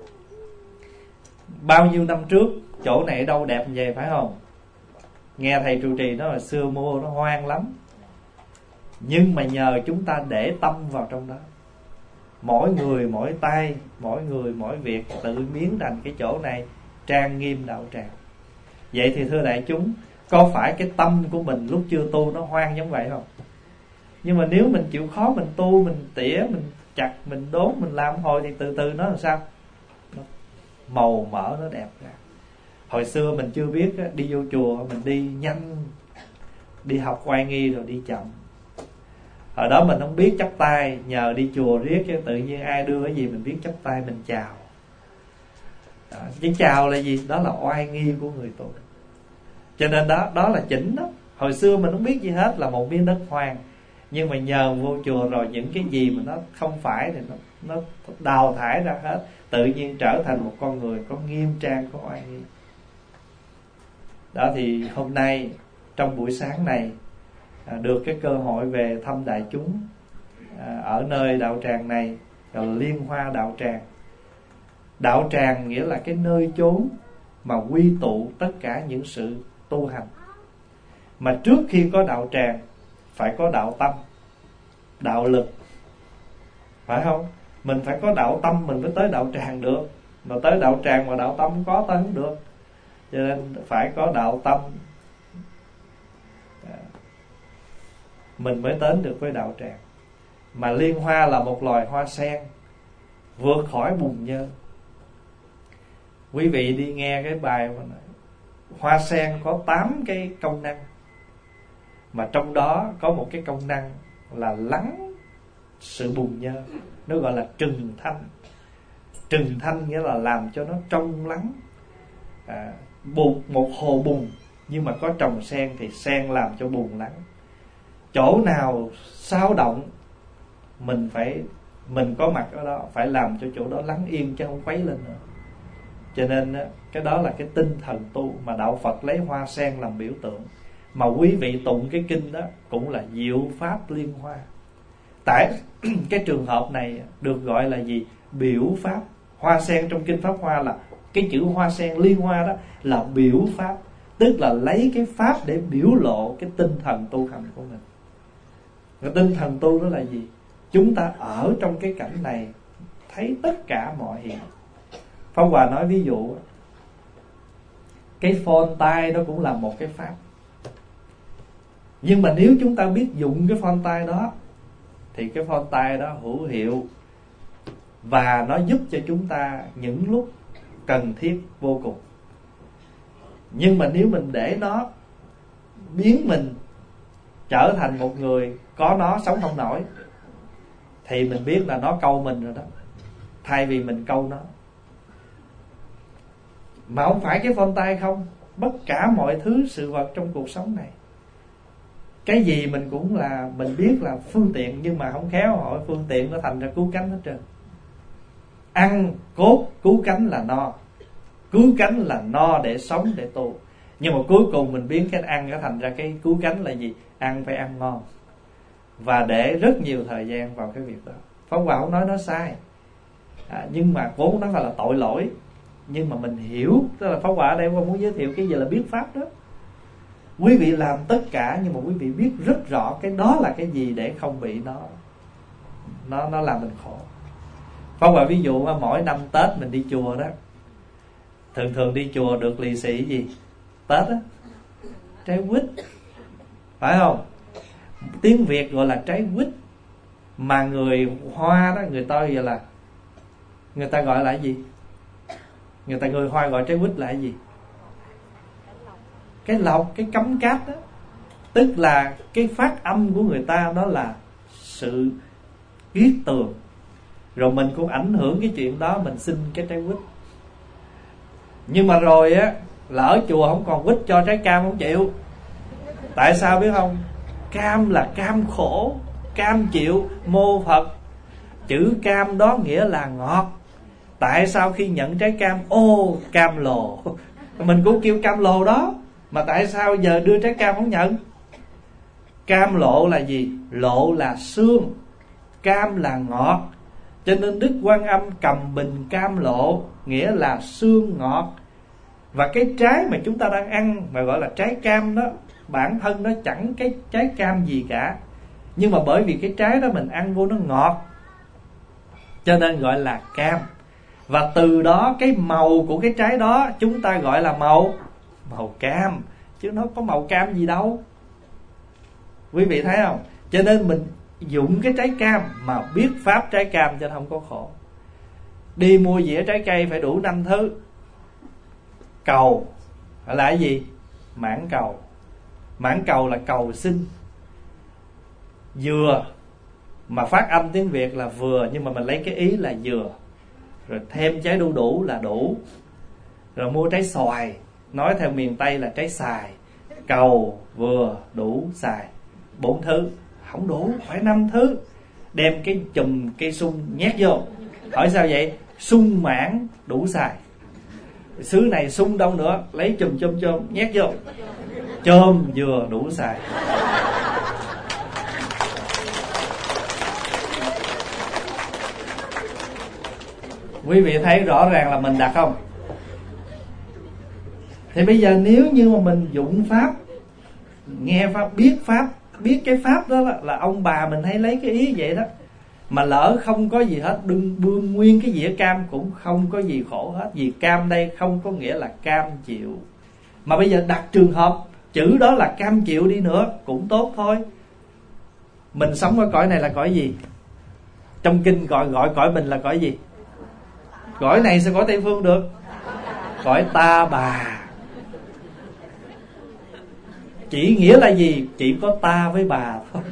Bao nhiêu năm trước chỗ này ở đâu đẹp như vậy phải không? Nghe thầy trụ trì nói là xưa mua nó hoang lắm. Nhưng mà nhờ chúng ta để tâm vào trong đó, mỗi người mỗi tay, mỗi người mỗi việc, tự biến thành cái chỗ này trang nghiêm đạo tràng. Vậy thì thưa đại chúng, có phải cái tâm của mình lúc chưa tu nó hoang giống vậy không? Nhưng mà nếu mình chịu khó, mình tu, mình tỉa, mình chặt, mình đốn, mình làm hồi, thì từ từ nó làm sao? Nó màu mỡ, nó đẹp ra. Hồi xưa mình chưa biết, đi vô chùa mình đi nhanh, đi học oai nghi rồi đi chậm. Hồi đó mình không biết chắp tay, nhờ đi chùa riết chứ tự nhiên ai đưa cái gì mình biết chắp tay, mình chào. Đó, cái chào là gì? Đó là oai nghi của người tu. Cho nên đó đó là chỉnh đó. Hồi xưa mình không biết gì hết, là một miếng đất hoang. Nhưng mà nhờ vô chùa rồi, những cái gì mà nó không phải thì nó, nó đào thải ra hết. Tự nhiên trở thành một con người có nghiêm trang, có oai nghi. Đó thì hôm nay trong buổi sáng này à, được cái cơ hội về thăm đại chúng à, ở nơi đạo tràng này, gọi là Liên Hoa Đạo Tràng. Đạo tràng nghĩa là cái nơi chốn mà quy tụ tất cả những sự tu hành. Mà trước khi có đạo tràng phải có đạo tâm, đạo lực, phải không? Mình phải có đạo tâm mình mới tới đạo tràng được. Mà tới đạo tràng mà đạo tâm không có tới không được. Cho nên phải có đạo tâm. mình mới đến được với đạo tràng. Mà liên hoa là một loài hoa sen vượt khỏi bùn nhơ. Quý vị đi nghe cái bài mà nói, hoa sen có tám cái công năng, mà trong đó có một cái công năng là lắng sự bùn nhơ. Nó gọi là trừng thanh. Trừng thanh nghĩa là làm cho nó trong lắng. à, bùn, Một hồ bùn nhưng mà có trồng sen thì sen làm cho bùn lắng. Chỗ nào xáo động mình phải mình có mặt ở đó, phải làm cho chỗ đó lắng yên chứ không khuấy lên nữa. Cho nên cái đó là cái tinh thần tu mà đạo Phật lấy hoa sen làm biểu tượng. Mà quý vị tụng cái kinh đó cũng là diệu pháp liên hoa. Tại cái trường hợp này được gọi là gì? Biểu pháp. Hoa sen trong kinh Pháp Hoa là cái chữ hoa sen liên hoa đó là biểu pháp, tức là lấy cái pháp để biểu lộ cái tinh thần tu hành của mình. Cái tinh thần tu đó là gì? Chúng ta ở trong cái cảnh này thấy tất cả mọi hiện. Pháp Hòa nói ví dụ, cái phone tai đó cũng là một cái pháp. Nhưng mà nếu chúng ta biết dụng cái phone tai đó thì cái phone tai đó hữu hiệu, và nó giúp cho chúng ta những lúc cần thiết vô cùng. Nhưng mà nếu mình để nó biến mình trở thành một người có nó sống không nổi, thì mình biết là nó câu mình rồi đó, thay vì mình câu nó. Mà không phải cái phone tay không, tất cả mọi thứ sự vật trong cuộc sống này, cái gì mình cũng là mình biết là phương tiện, nhưng mà không khéo hỏi phương tiện nó thành ra cứu cánh hết trơn. Ăn cốt cứu cánh là no, cứu cánh là no để sống để tu. Nhưng mà cuối cùng mình biến cái ăn nó thành ra cái cứu cánh là gì? Ăn phải ăn ngon, và để rất nhiều thời gian vào cái việc đó. Pháp Hòa không nói nó sai, à, nhưng mà vốn nó là tội lỗi. Nhưng mà mình hiểu, tức là Pháp Hòa ở đây Pháp muốn giới thiệu cái gì là biết pháp đó. Quý vị làm tất cả, nhưng mà quý vị biết rất rõ cái đó là cái gì để không bị nó Nó, nó làm mình khổ. Pháp Hòa ví dụ mỗi năm Tết mình đi chùa đó, thường thường đi chùa được lì xì gì Tết á, trái quýt, phải không? Tiếng Việt gọi là trái quýt, mà người Hoa đó, người ta gọi là người ta gọi là cái gì? Người ta người Hoa gọi trái quýt là cái gì? Cái lộc, cái cắm cáp đó. Tức là cái phát âm của người ta đó là sự kiết tường. Rồi mình cũng ảnh hưởng cái chuyện đó, mình xin cái trái quýt. Nhưng mà rồi á, là ở chùa không còn quýt cho, trái cam không chịu. Tại sao biết không? Cam là cam khổ, cam chịu mô Phật. Chữ cam đó nghĩa là ngọt. Tại sao khi nhận trái cam, ô cam lồ, mình cũng kêu cam lồ đó, mà tại sao giờ đưa trái cam không nhận? Cam lộ là gì? Lộ là xương, cam là ngọt. Cho nên Đức Quan Âm cầm bình cam lộ, nghĩa là xương ngọt. Và cái trái mà chúng ta đang ăn mà gọi là trái cam đó, bản thân nó chẳng cái trái cam gì cả, nhưng mà bởi vì cái trái đó mình ăn vô nó ngọt, cho nên gọi là cam. Và từ đó cái màu của cái trái đó chúng ta gọi là màu Màu cam, chứ nó có màu cam gì đâu. Quý vị thấy không? Cho nên mình dụng cái trái cam mà biết pháp trái cam cho nên không có khổ. Đi mua dĩa trái cây phải đủ năm thứ. Cầu là cái gì? Mãn cầu. Mãn cầu là cầu xin. Dừa, mà phát âm tiếng Việt là vừa, nhưng mà mình lấy cái ý là dừa. Rồi thêm trái đu đủ là đủ. Rồi mua trái xoài, nói theo miền Tây là trái xài. Cầu, vừa, đủ, xài. Bốn thứ. Không đủ, phải năm thứ. Đem cái chùm cây sung nhét vô. Hỏi sao vậy? Sung mãn đủ xài. Xứ này sung đâu nữa, lấy chùm chôm chôm nhét vô. Chôm vừa đủ xài. Quý vị thấy rõ ràng là mình đặt không? Thì bây giờ nếu như mà mình dụng pháp, nghe pháp, biết pháp, biết cái pháp đó là, là ông bà mình hay lấy cái ý vậy đó, mà lỡ không có gì hết, đừng buông nguyên cái dĩa cam cũng không có gì khổ hết. Vì cam đây không có nghĩa là cam chịu. Mà bây giờ đặt trường hợp chữ đó là cam chịu đi nữa cũng tốt thôi. Mình sống ở cõi này là cõi gì? Trong kinh gọi gọi cõi mình là cõi gì? Cõi này sao cõi Tây Phương được? Cõi ta bà. Chỉ nghĩa là gì? Chỉ có ta với bà thôi.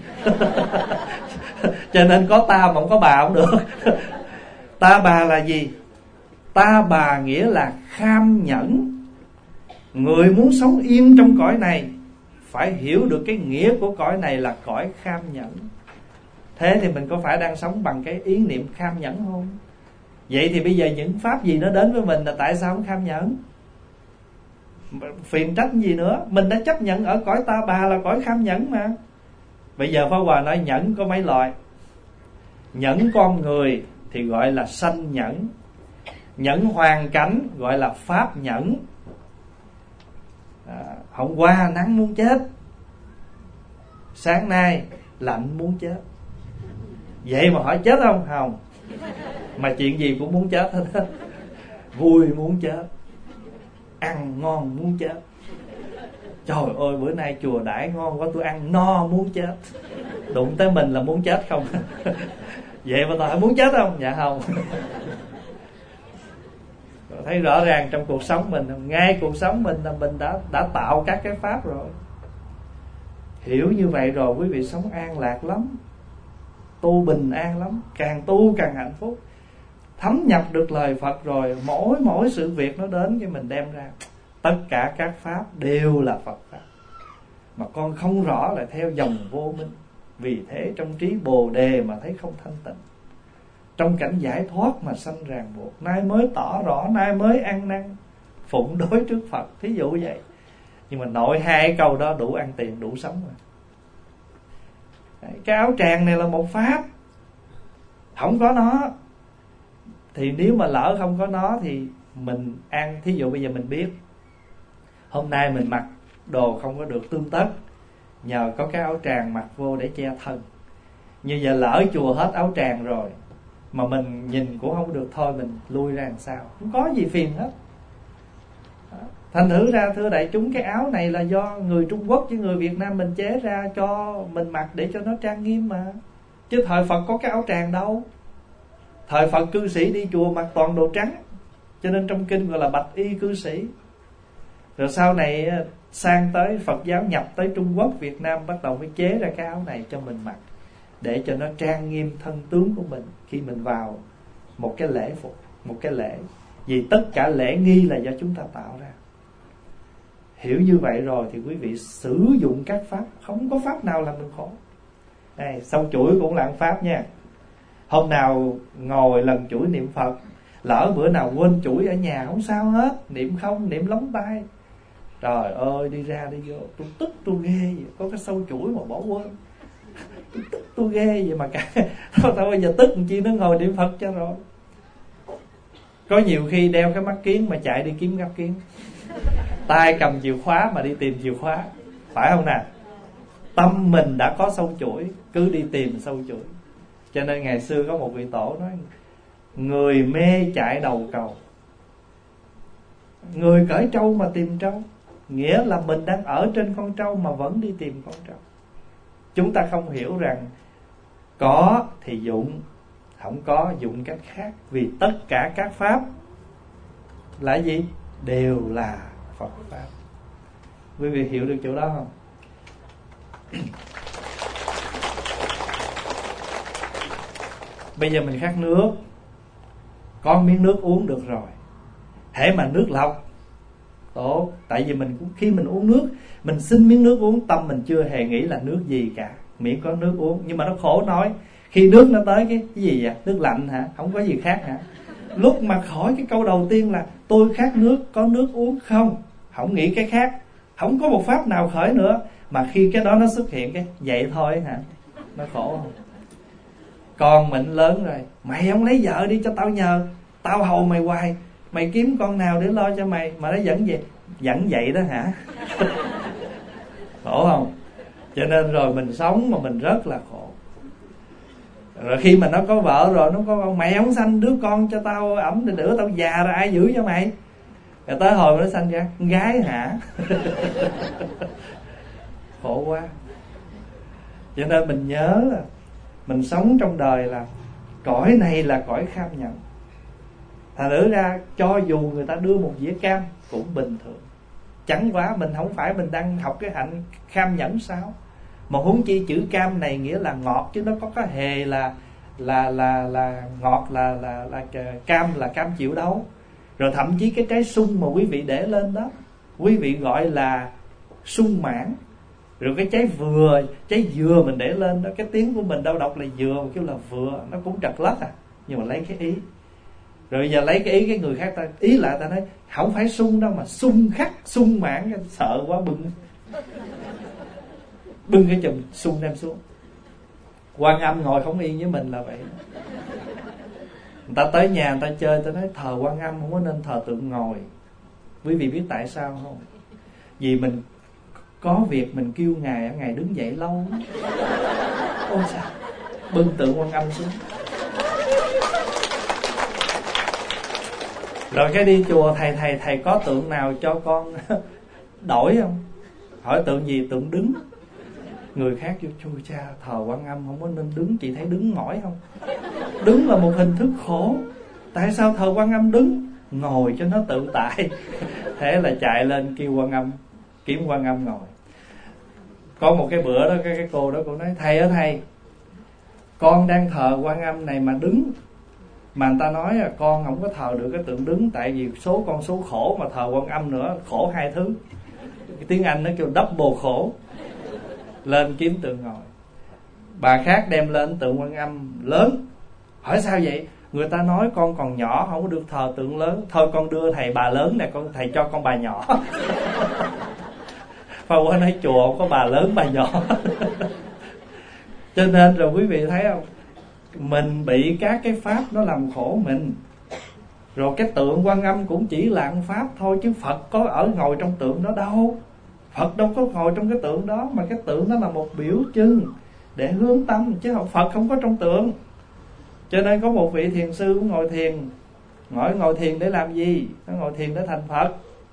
Cho nên có ta mà không có bà không được. Ta bà là gì? Ta bà nghĩa là kham nhẫn. Người muốn sống yên trong cõi này phải hiểu được cái nghĩa của cõi này là cõi kham nhẫn. Thế thì mình có phải đang sống bằng cái ý niệm kham nhẫn không? Vậy thì bây giờ những pháp gì nó đến với mình là tại sao không kham nhẫn? Phiền trách gì nữa? Mình đã chấp nhận ở cõi ta bà là cõi kham nhẫn mà. Bây giờ Pháp Hòa nói nhẫn có mấy loại. Nhẫn con người thì gọi là sanh nhẫn. Nhẫn hoàn cảnh gọi là pháp nhẫn. à, Hôm qua nắng muốn chết, sáng nay lạnh muốn chết. Vậy mà hỏi chết không? Không. Mà chuyện gì cũng muốn chết hết. Vui muốn chết, ăn ngon muốn chết. Trời ơi bữa nay chùa đãi ngon quá, tôi ăn no muốn chết. Đụng tới mình là muốn chết không? Vậy mà tôi hỏi muốn chết không? Dạ không. Thấy rõ ràng trong cuộc sống mình, ngay cuộc sống mình là mình đã đã tạo các cái pháp rồi. Hiểu như vậy rồi quý vị sống an lạc lắm, tu bình an lắm, càng tu càng hạnh phúc. Thấm nhập được lời Phật rồi, mỗi mỗi sự việc nó đến cái mình đem ra, tất cả các pháp đều là Phật pháp. Mà con không rõ là theo dòng vô minh. Vì thế trong trí Bồ Đề mà thấy không thanh tịnh, trong cảnh giải thoát mà sanh ràng buộc. Nay mới tỏ rõ, nay mới ăn năn, phụng đối trước Phật. Thí dụ vậy. Nhưng mà nội hai câu đó đủ ăn tiền, đủ sống rồi. Đấy, cái áo tràng này là một pháp. Không có nó thì nếu mà lỡ không có nó thì mình ăn. Thí dụ bây giờ mình biết hôm nay mình mặc đồ không có được tươm tất, nhờ có cái áo tràng mặc vô để che thân. Như giờ lỡ chùa hết áo tràng rồi mà mình nhìn cũng không được, thôi mình lui ra làm sao, không có gì phiền hết. Thành thử ra thưa đại chúng, cái áo này là do người Trung Quốc với người Việt Nam mình chế ra cho mình mặc để cho nó trang nghiêm mà. Chứ thời Phật có cái áo tràng đâu. Thời Phật cư sĩ đi chùa mặc toàn đồ trắng, cho nên trong kinh gọi là bạch y cư sĩ. Rồi sau này sang tới Phật giáo nhập tới Trung Quốc, Việt Nam bắt đầu mới chế ra cái áo này cho mình mặc, để cho nó trang nghiêm thân tướng của mình khi mình vào một cái lễ phục, một cái lễ. Vì tất cả lễ nghi là do chúng ta tạo ra. Hiểu như vậy rồi thì quý vị sử dụng các pháp, không có pháp nào làm mình khổ. Đây, sâu chuỗi cũng là pháp nha. Hôm nào ngồi lần chuỗi niệm Phật, lỡ bữa nào quên chuỗi ở nhà không sao hết, niệm không, niệm lóng tay. Trời ơi, đi ra đi vô, tôi tức tôi ghê vậy. Có cái sâu chuỗi mà bỏ quên, tôi tức tôi ghê vậy mà cả. Thôi bây giờ tức làm chi, nó ngồi niệm Phật cho rồi. Có nhiều khi đeo cái mắt kiến mà chạy đi kiếm mắt kiến, tay cầm chìa khóa mà đi tìm chìa khóa, phải không nào? Tâm mình đã có sâu chuỗi, cứ đi tìm sâu chuỗi. Cho nên ngày xưa có một vị tổ nói, người mê chạy đầu cầu, người cởi trâu mà tìm trâu. Nghĩa là mình đang ở trên con trâu mà vẫn đi tìm con trâu. Chúng ta không hiểu rằng có thì dụng, không có dụng cách khác. Vì tất cả các pháp là gì? Đều là Phật pháp. Quý vị hiểu được chỗ đó không? Bây giờ mình khát nước, có miếng nước uống được rồi. Hễ mà nước lọc tốt. Tại vì mình cũng khi mình uống nước, mình xin miếng nước uống, tâm mình chưa hề nghĩ là nước gì cả, miễn có nước uống. Nhưng mà nó khổ nói, khi nước nó tới cái, cái gì vậy? Nước lạnh hả? Không có gì khác hả? Lúc mà hỏi cái câu đầu tiên là tôi khát nước, có nước uống không? Không nghĩ cái khác, không có một pháp nào khởi nữa. Mà khi cái đó nó xuất hiện cái vậy thôi hả? Nó khổ không? Con mình lớn rồi, mày không lấy vợ đi cho tao nhờ, tao hầu mày hoài, mày kiếm con nào để lo cho mày mà nó dẫn về, dẫn vậy đó hả? Khổ không? Cho nên rồi mình sống mà mình rất là khổ. Rồi khi mà nó có vợ rồi, nó có con, mày không sanh đứa con cho tao ẩm thì nữa, tao già rồi ai giữ cho mày? Rồi tới hồi nó sanh ra con gái hả? Khổ quá. Cho nên mình nhớ là mình sống trong đời là cõi này là cõi kham nhẫn. Thành thử ra cho dù người ta đưa một dĩa cam cũng bình thường. Chẳng quá mình không phải mình đang học cái hạnh kham nhẫn sao? Mà huống chi chữ cam này nghĩa là ngọt, chứ nó có cái hề là là là là ngọt là là là, là cam là cam chịu đâu. Rồi thậm chí cái trái sung mà quý vị để lên đó, quý vị gọi là sung mãn. Rồi cái trái vừa, trái dừa mình để lên đó, cái tiếng của mình đâu đọc là dừa mà kêu là vừa, nó cũng trật lất à. Nhưng mà lấy cái ý. Rồi giờ lấy cái ý cái người khác ta ý lại ta nói không phải sung đâu mà sung khắc, sung mãn, sợ quá bưng bưng cái chùm sung đem xuống. Quan Âm ngồi không yên với mình là vậy. Người ta tới nhà người ta chơi, ta nói thờ Quan Âm không có nên thờ tượng ngồi. Quý vị biết tại sao không? Vì mình có việc mình kêu ngài, ngài đứng dậy lâu. Ôi sao bưng tượng Quan Âm xuống. Rồi cái đi chùa, thầy thầy thầy có tượng nào cho con đổi không? Hỏi tượng gì? Tượng đứng. Người khác vô chui cha thờ Quan Âm không có nên đứng, chị thấy đứng mỏi không? Đứng là một hình thức khổ. Tại sao thờ Quan Âm đứng? Ngồi cho nó tự tại. Thế là chạy lên kêu Quan Âm, kiếm Quan Âm ngồi. Có một cái bữa đó cái, cái cô đó cô nói thầy ơi thầy, con đang thờ Quan Âm này mà đứng, mà người ta nói là con không có thờ được cái tượng đứng, tại vì số con số khổ, mà thờ Quan Âm nữa khổ hai thứ. Cái tiếng Anh nó kêu double khổ. Lên kiếm tượng ngồi. Bà khác đem lên tượng Quan Âm lớn. Hỏi sao vậy? Người ta nói con còn nhỏ không có được thờ tượng lớn. Thôi con đưa thầy bà lớn nè, con thầy cho con bà nhỏ. Phải qua nói chùa không có bà lớn bà nhỏ. Cho nên rồi quý vị thấy không, mình bị các cái pháp nó làm khổ mình. Rồi cái tượng Quan Âm cũng chỉ là một pháp thôi, chứ Phật có ở ngồi trong tượng đó đâu. Phật đâu có ngồi trong cái tượng đó, mà cái tượng đó là một biểu trưng để hướng tâm, chứ không, Phật không có trong tượng. Cho nên có một vị thiền sư cũng ngồi thiền. Ngồi ngồi thiền để làm gì? Nó ngồi thiền để thành Phật.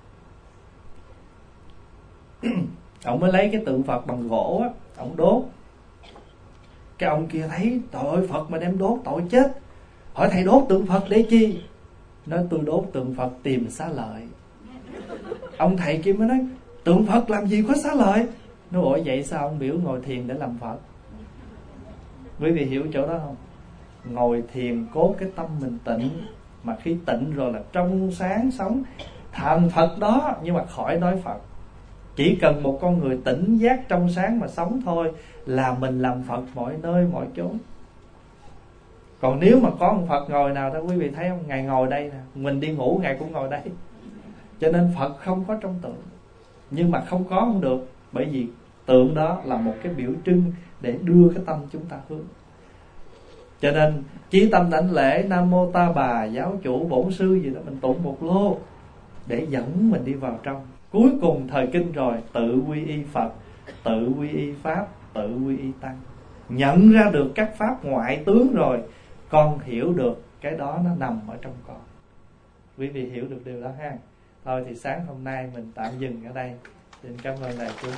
Ông mới lấy cái tượng Phật bằng gỗ á, ông đốt. Cái ông kia thấy tội Phật mà đem đốt tội chết. Hỏi thầy đốt tượng Phật để chi? Nói tôi đốt tượng Phật tìm xá lợi. Ông thầy kia mới nói tượng Phật làm gì có xá lợi? Nó ủa vậy sao ông biểu ngồi thiền để làm Phật? Quý vị hiểu chỗ đó không? Ngồi thiền cốt cái tâm mình tịnh, mà khi tịnh rồi là trong sáng sống thành Phật đó. Nhưng mà khỏi nói Phật. Chỉ cần một con người tỉnh giác trong sáng mà sống thôi là mình làm Phật mọi nơi mọi chốn. Còn nếu mà có một Phật ngồi nào đó quý vị thấy không? Ngài ngồi đây nè, mình đi ngủ Ngài cũng ngồi đây. Cho nên Phật không có trong tượng. Nhưng mà không có không được, bởi vì tượng đó là một cái biểu trưng để đưa cái tâm chúng ta hướng. Cho nên chí tâm đảnh lễ Nam Mô Ta Bà Giáo Chủ Bổn Sư gì đó, mình tụng một lô để dẫn mình đi vào trong. Cuối cùng thời kinh rồi, tự quy y Phật, tự quy y Pháp, tự quy y Tăng. Nhận ra được các pháp ngoại tướng rồi, con hiểu được cái đó nó nằm ở trong con. Quý vị hiểu được điều đó ha. Thôi thì sáng hôm nay mình tạm dừng ở đây. Xin cảm ơn đại chúng.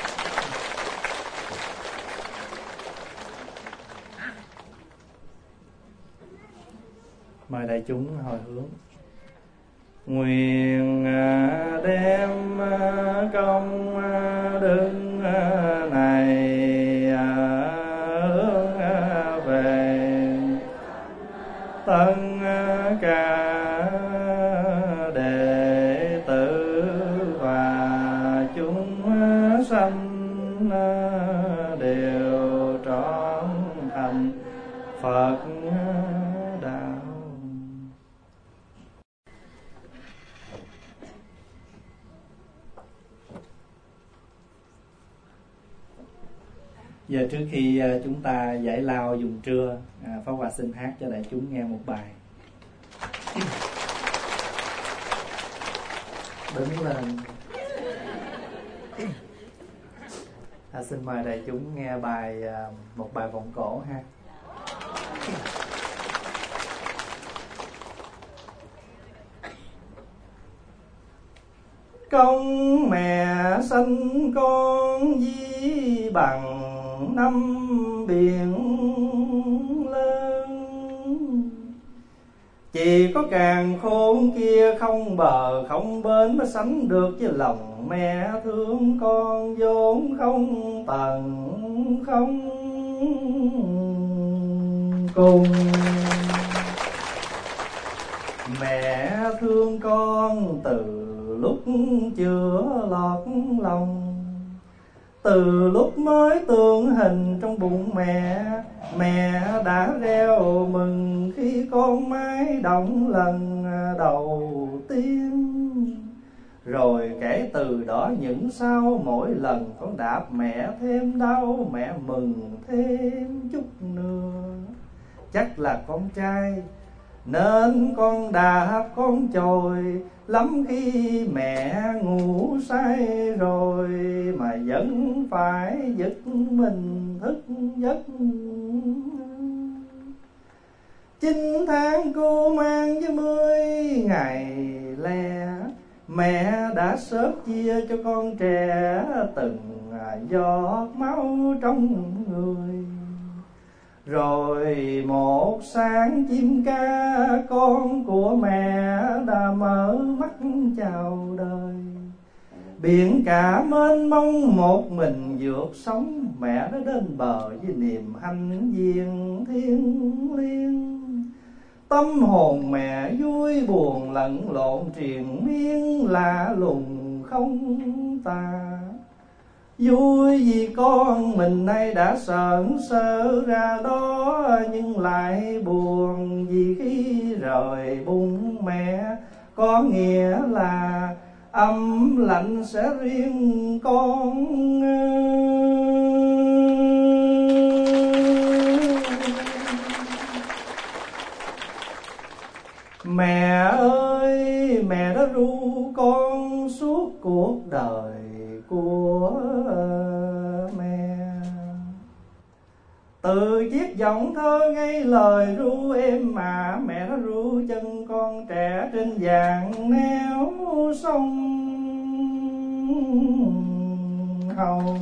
Mời đại chúng hồi hướng. Nguyện đem công đức này hướng về tất cả đệ tử và chúng sanh đều trọn thành Phật đạo. Giờ trước khi chúng ta giải lao dùng trưa, Pháp Hòa xin hát cho đại chúng nghe một bài. Đứng lên. À, xin mời đại chúng nghe bài một bài vọng cổ ha. Công mẹ sanh con di bằng năm biển lớn. Chỉ có càn khôn kia không bờ không bến mới sánh được với lòng mẹ thương con vốn không tận không cùng. Mẹ thương con từ lúc chưa lọt lòng, từ lúc mới tượng hình trong bụng mẹ, mẹ đã reo mừng khi con mái động lần đầu tiên. Rồi kể từ đó những sau mỗi lần con đạp mẹ thêm đau, mẹ mừng thêm chút nữa. Chắc là con trai nên con đạp con chồi lắm khi mẹ ngủ say rồi, mà vẫn phải giật mình thức giấc. Chín tháng cô mang với mươi ngày lẻ, mẹ đã xớt chia cho con trẻ từng giọt máu trong người. Rồi một sáng chim ca con của mẹ đã mở mắt chào đời. Biển cả mênh mông một mình vượt sóng, mẹ đã đến bờ với niềm hạnh diện thiêng liêng. Tâm hồn mẹ vui buồn lẫn lộn triền miên lạ lùng không tả. Vui vì con mình nay đã sởn sơ ra đó, nhưng lại buồn vì khi rời bụng mẹ có nghĩa là ấm lạnh sẽ riêng con. Mẹ ơi, mẹ đã ru con suốt cuộc đời của mẹ. Từ chiếc giọng thơ ngây lời ru em mà, mẹ đã ru chân con trẻ trên vàng neo sông Hồng.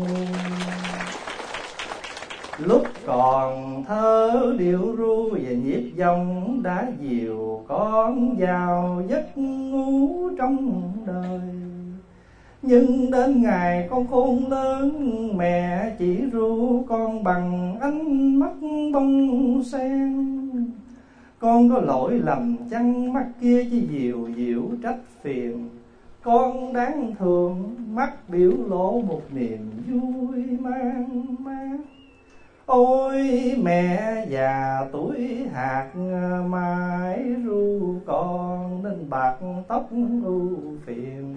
Lúc còn thơ điệu ru và nhịp dòng đã dìu con vào giấc ngủ trong đời. Nhưng đến ngày con khôn lớn, mẹ chỉ ru con bằng ánh mắt bông sen. Con có lỗi lầm chăng mắt kia chỉ dịu dịu trách phiền, con đáng thương mắt biểu lộ một niềm vui mang mát. Ôi mẹ già tuổi hạt mãi ru con nên bạc tóc ưu phiền.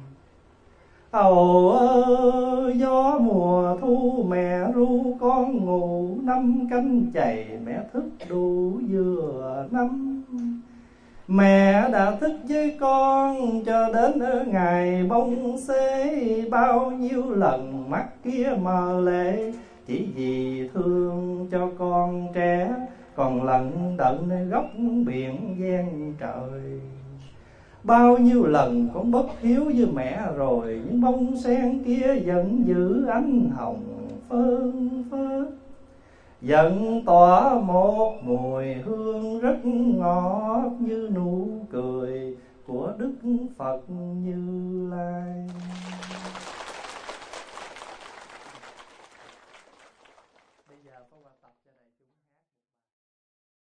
Ồ ơi gió mùa thu mẹ ru con ngủ, năm canh chày mẹ thức đủ vừa năm. Mẹ đã thức với con cho đến ngày bông xế, bao nhiêu lần mắt kia mờ lệ chỉ vì thương cho con trẻ còn lận đận nơi góc biển gian trời. Bao nhiêu lần con bất hiếu với mẹ rồi, những bông sen kia vẫn giữ ánh hồng phơn phớt, vẫn tỏa một mùi hương rất ngọt như nụ cười của Đức Phật Như Lai.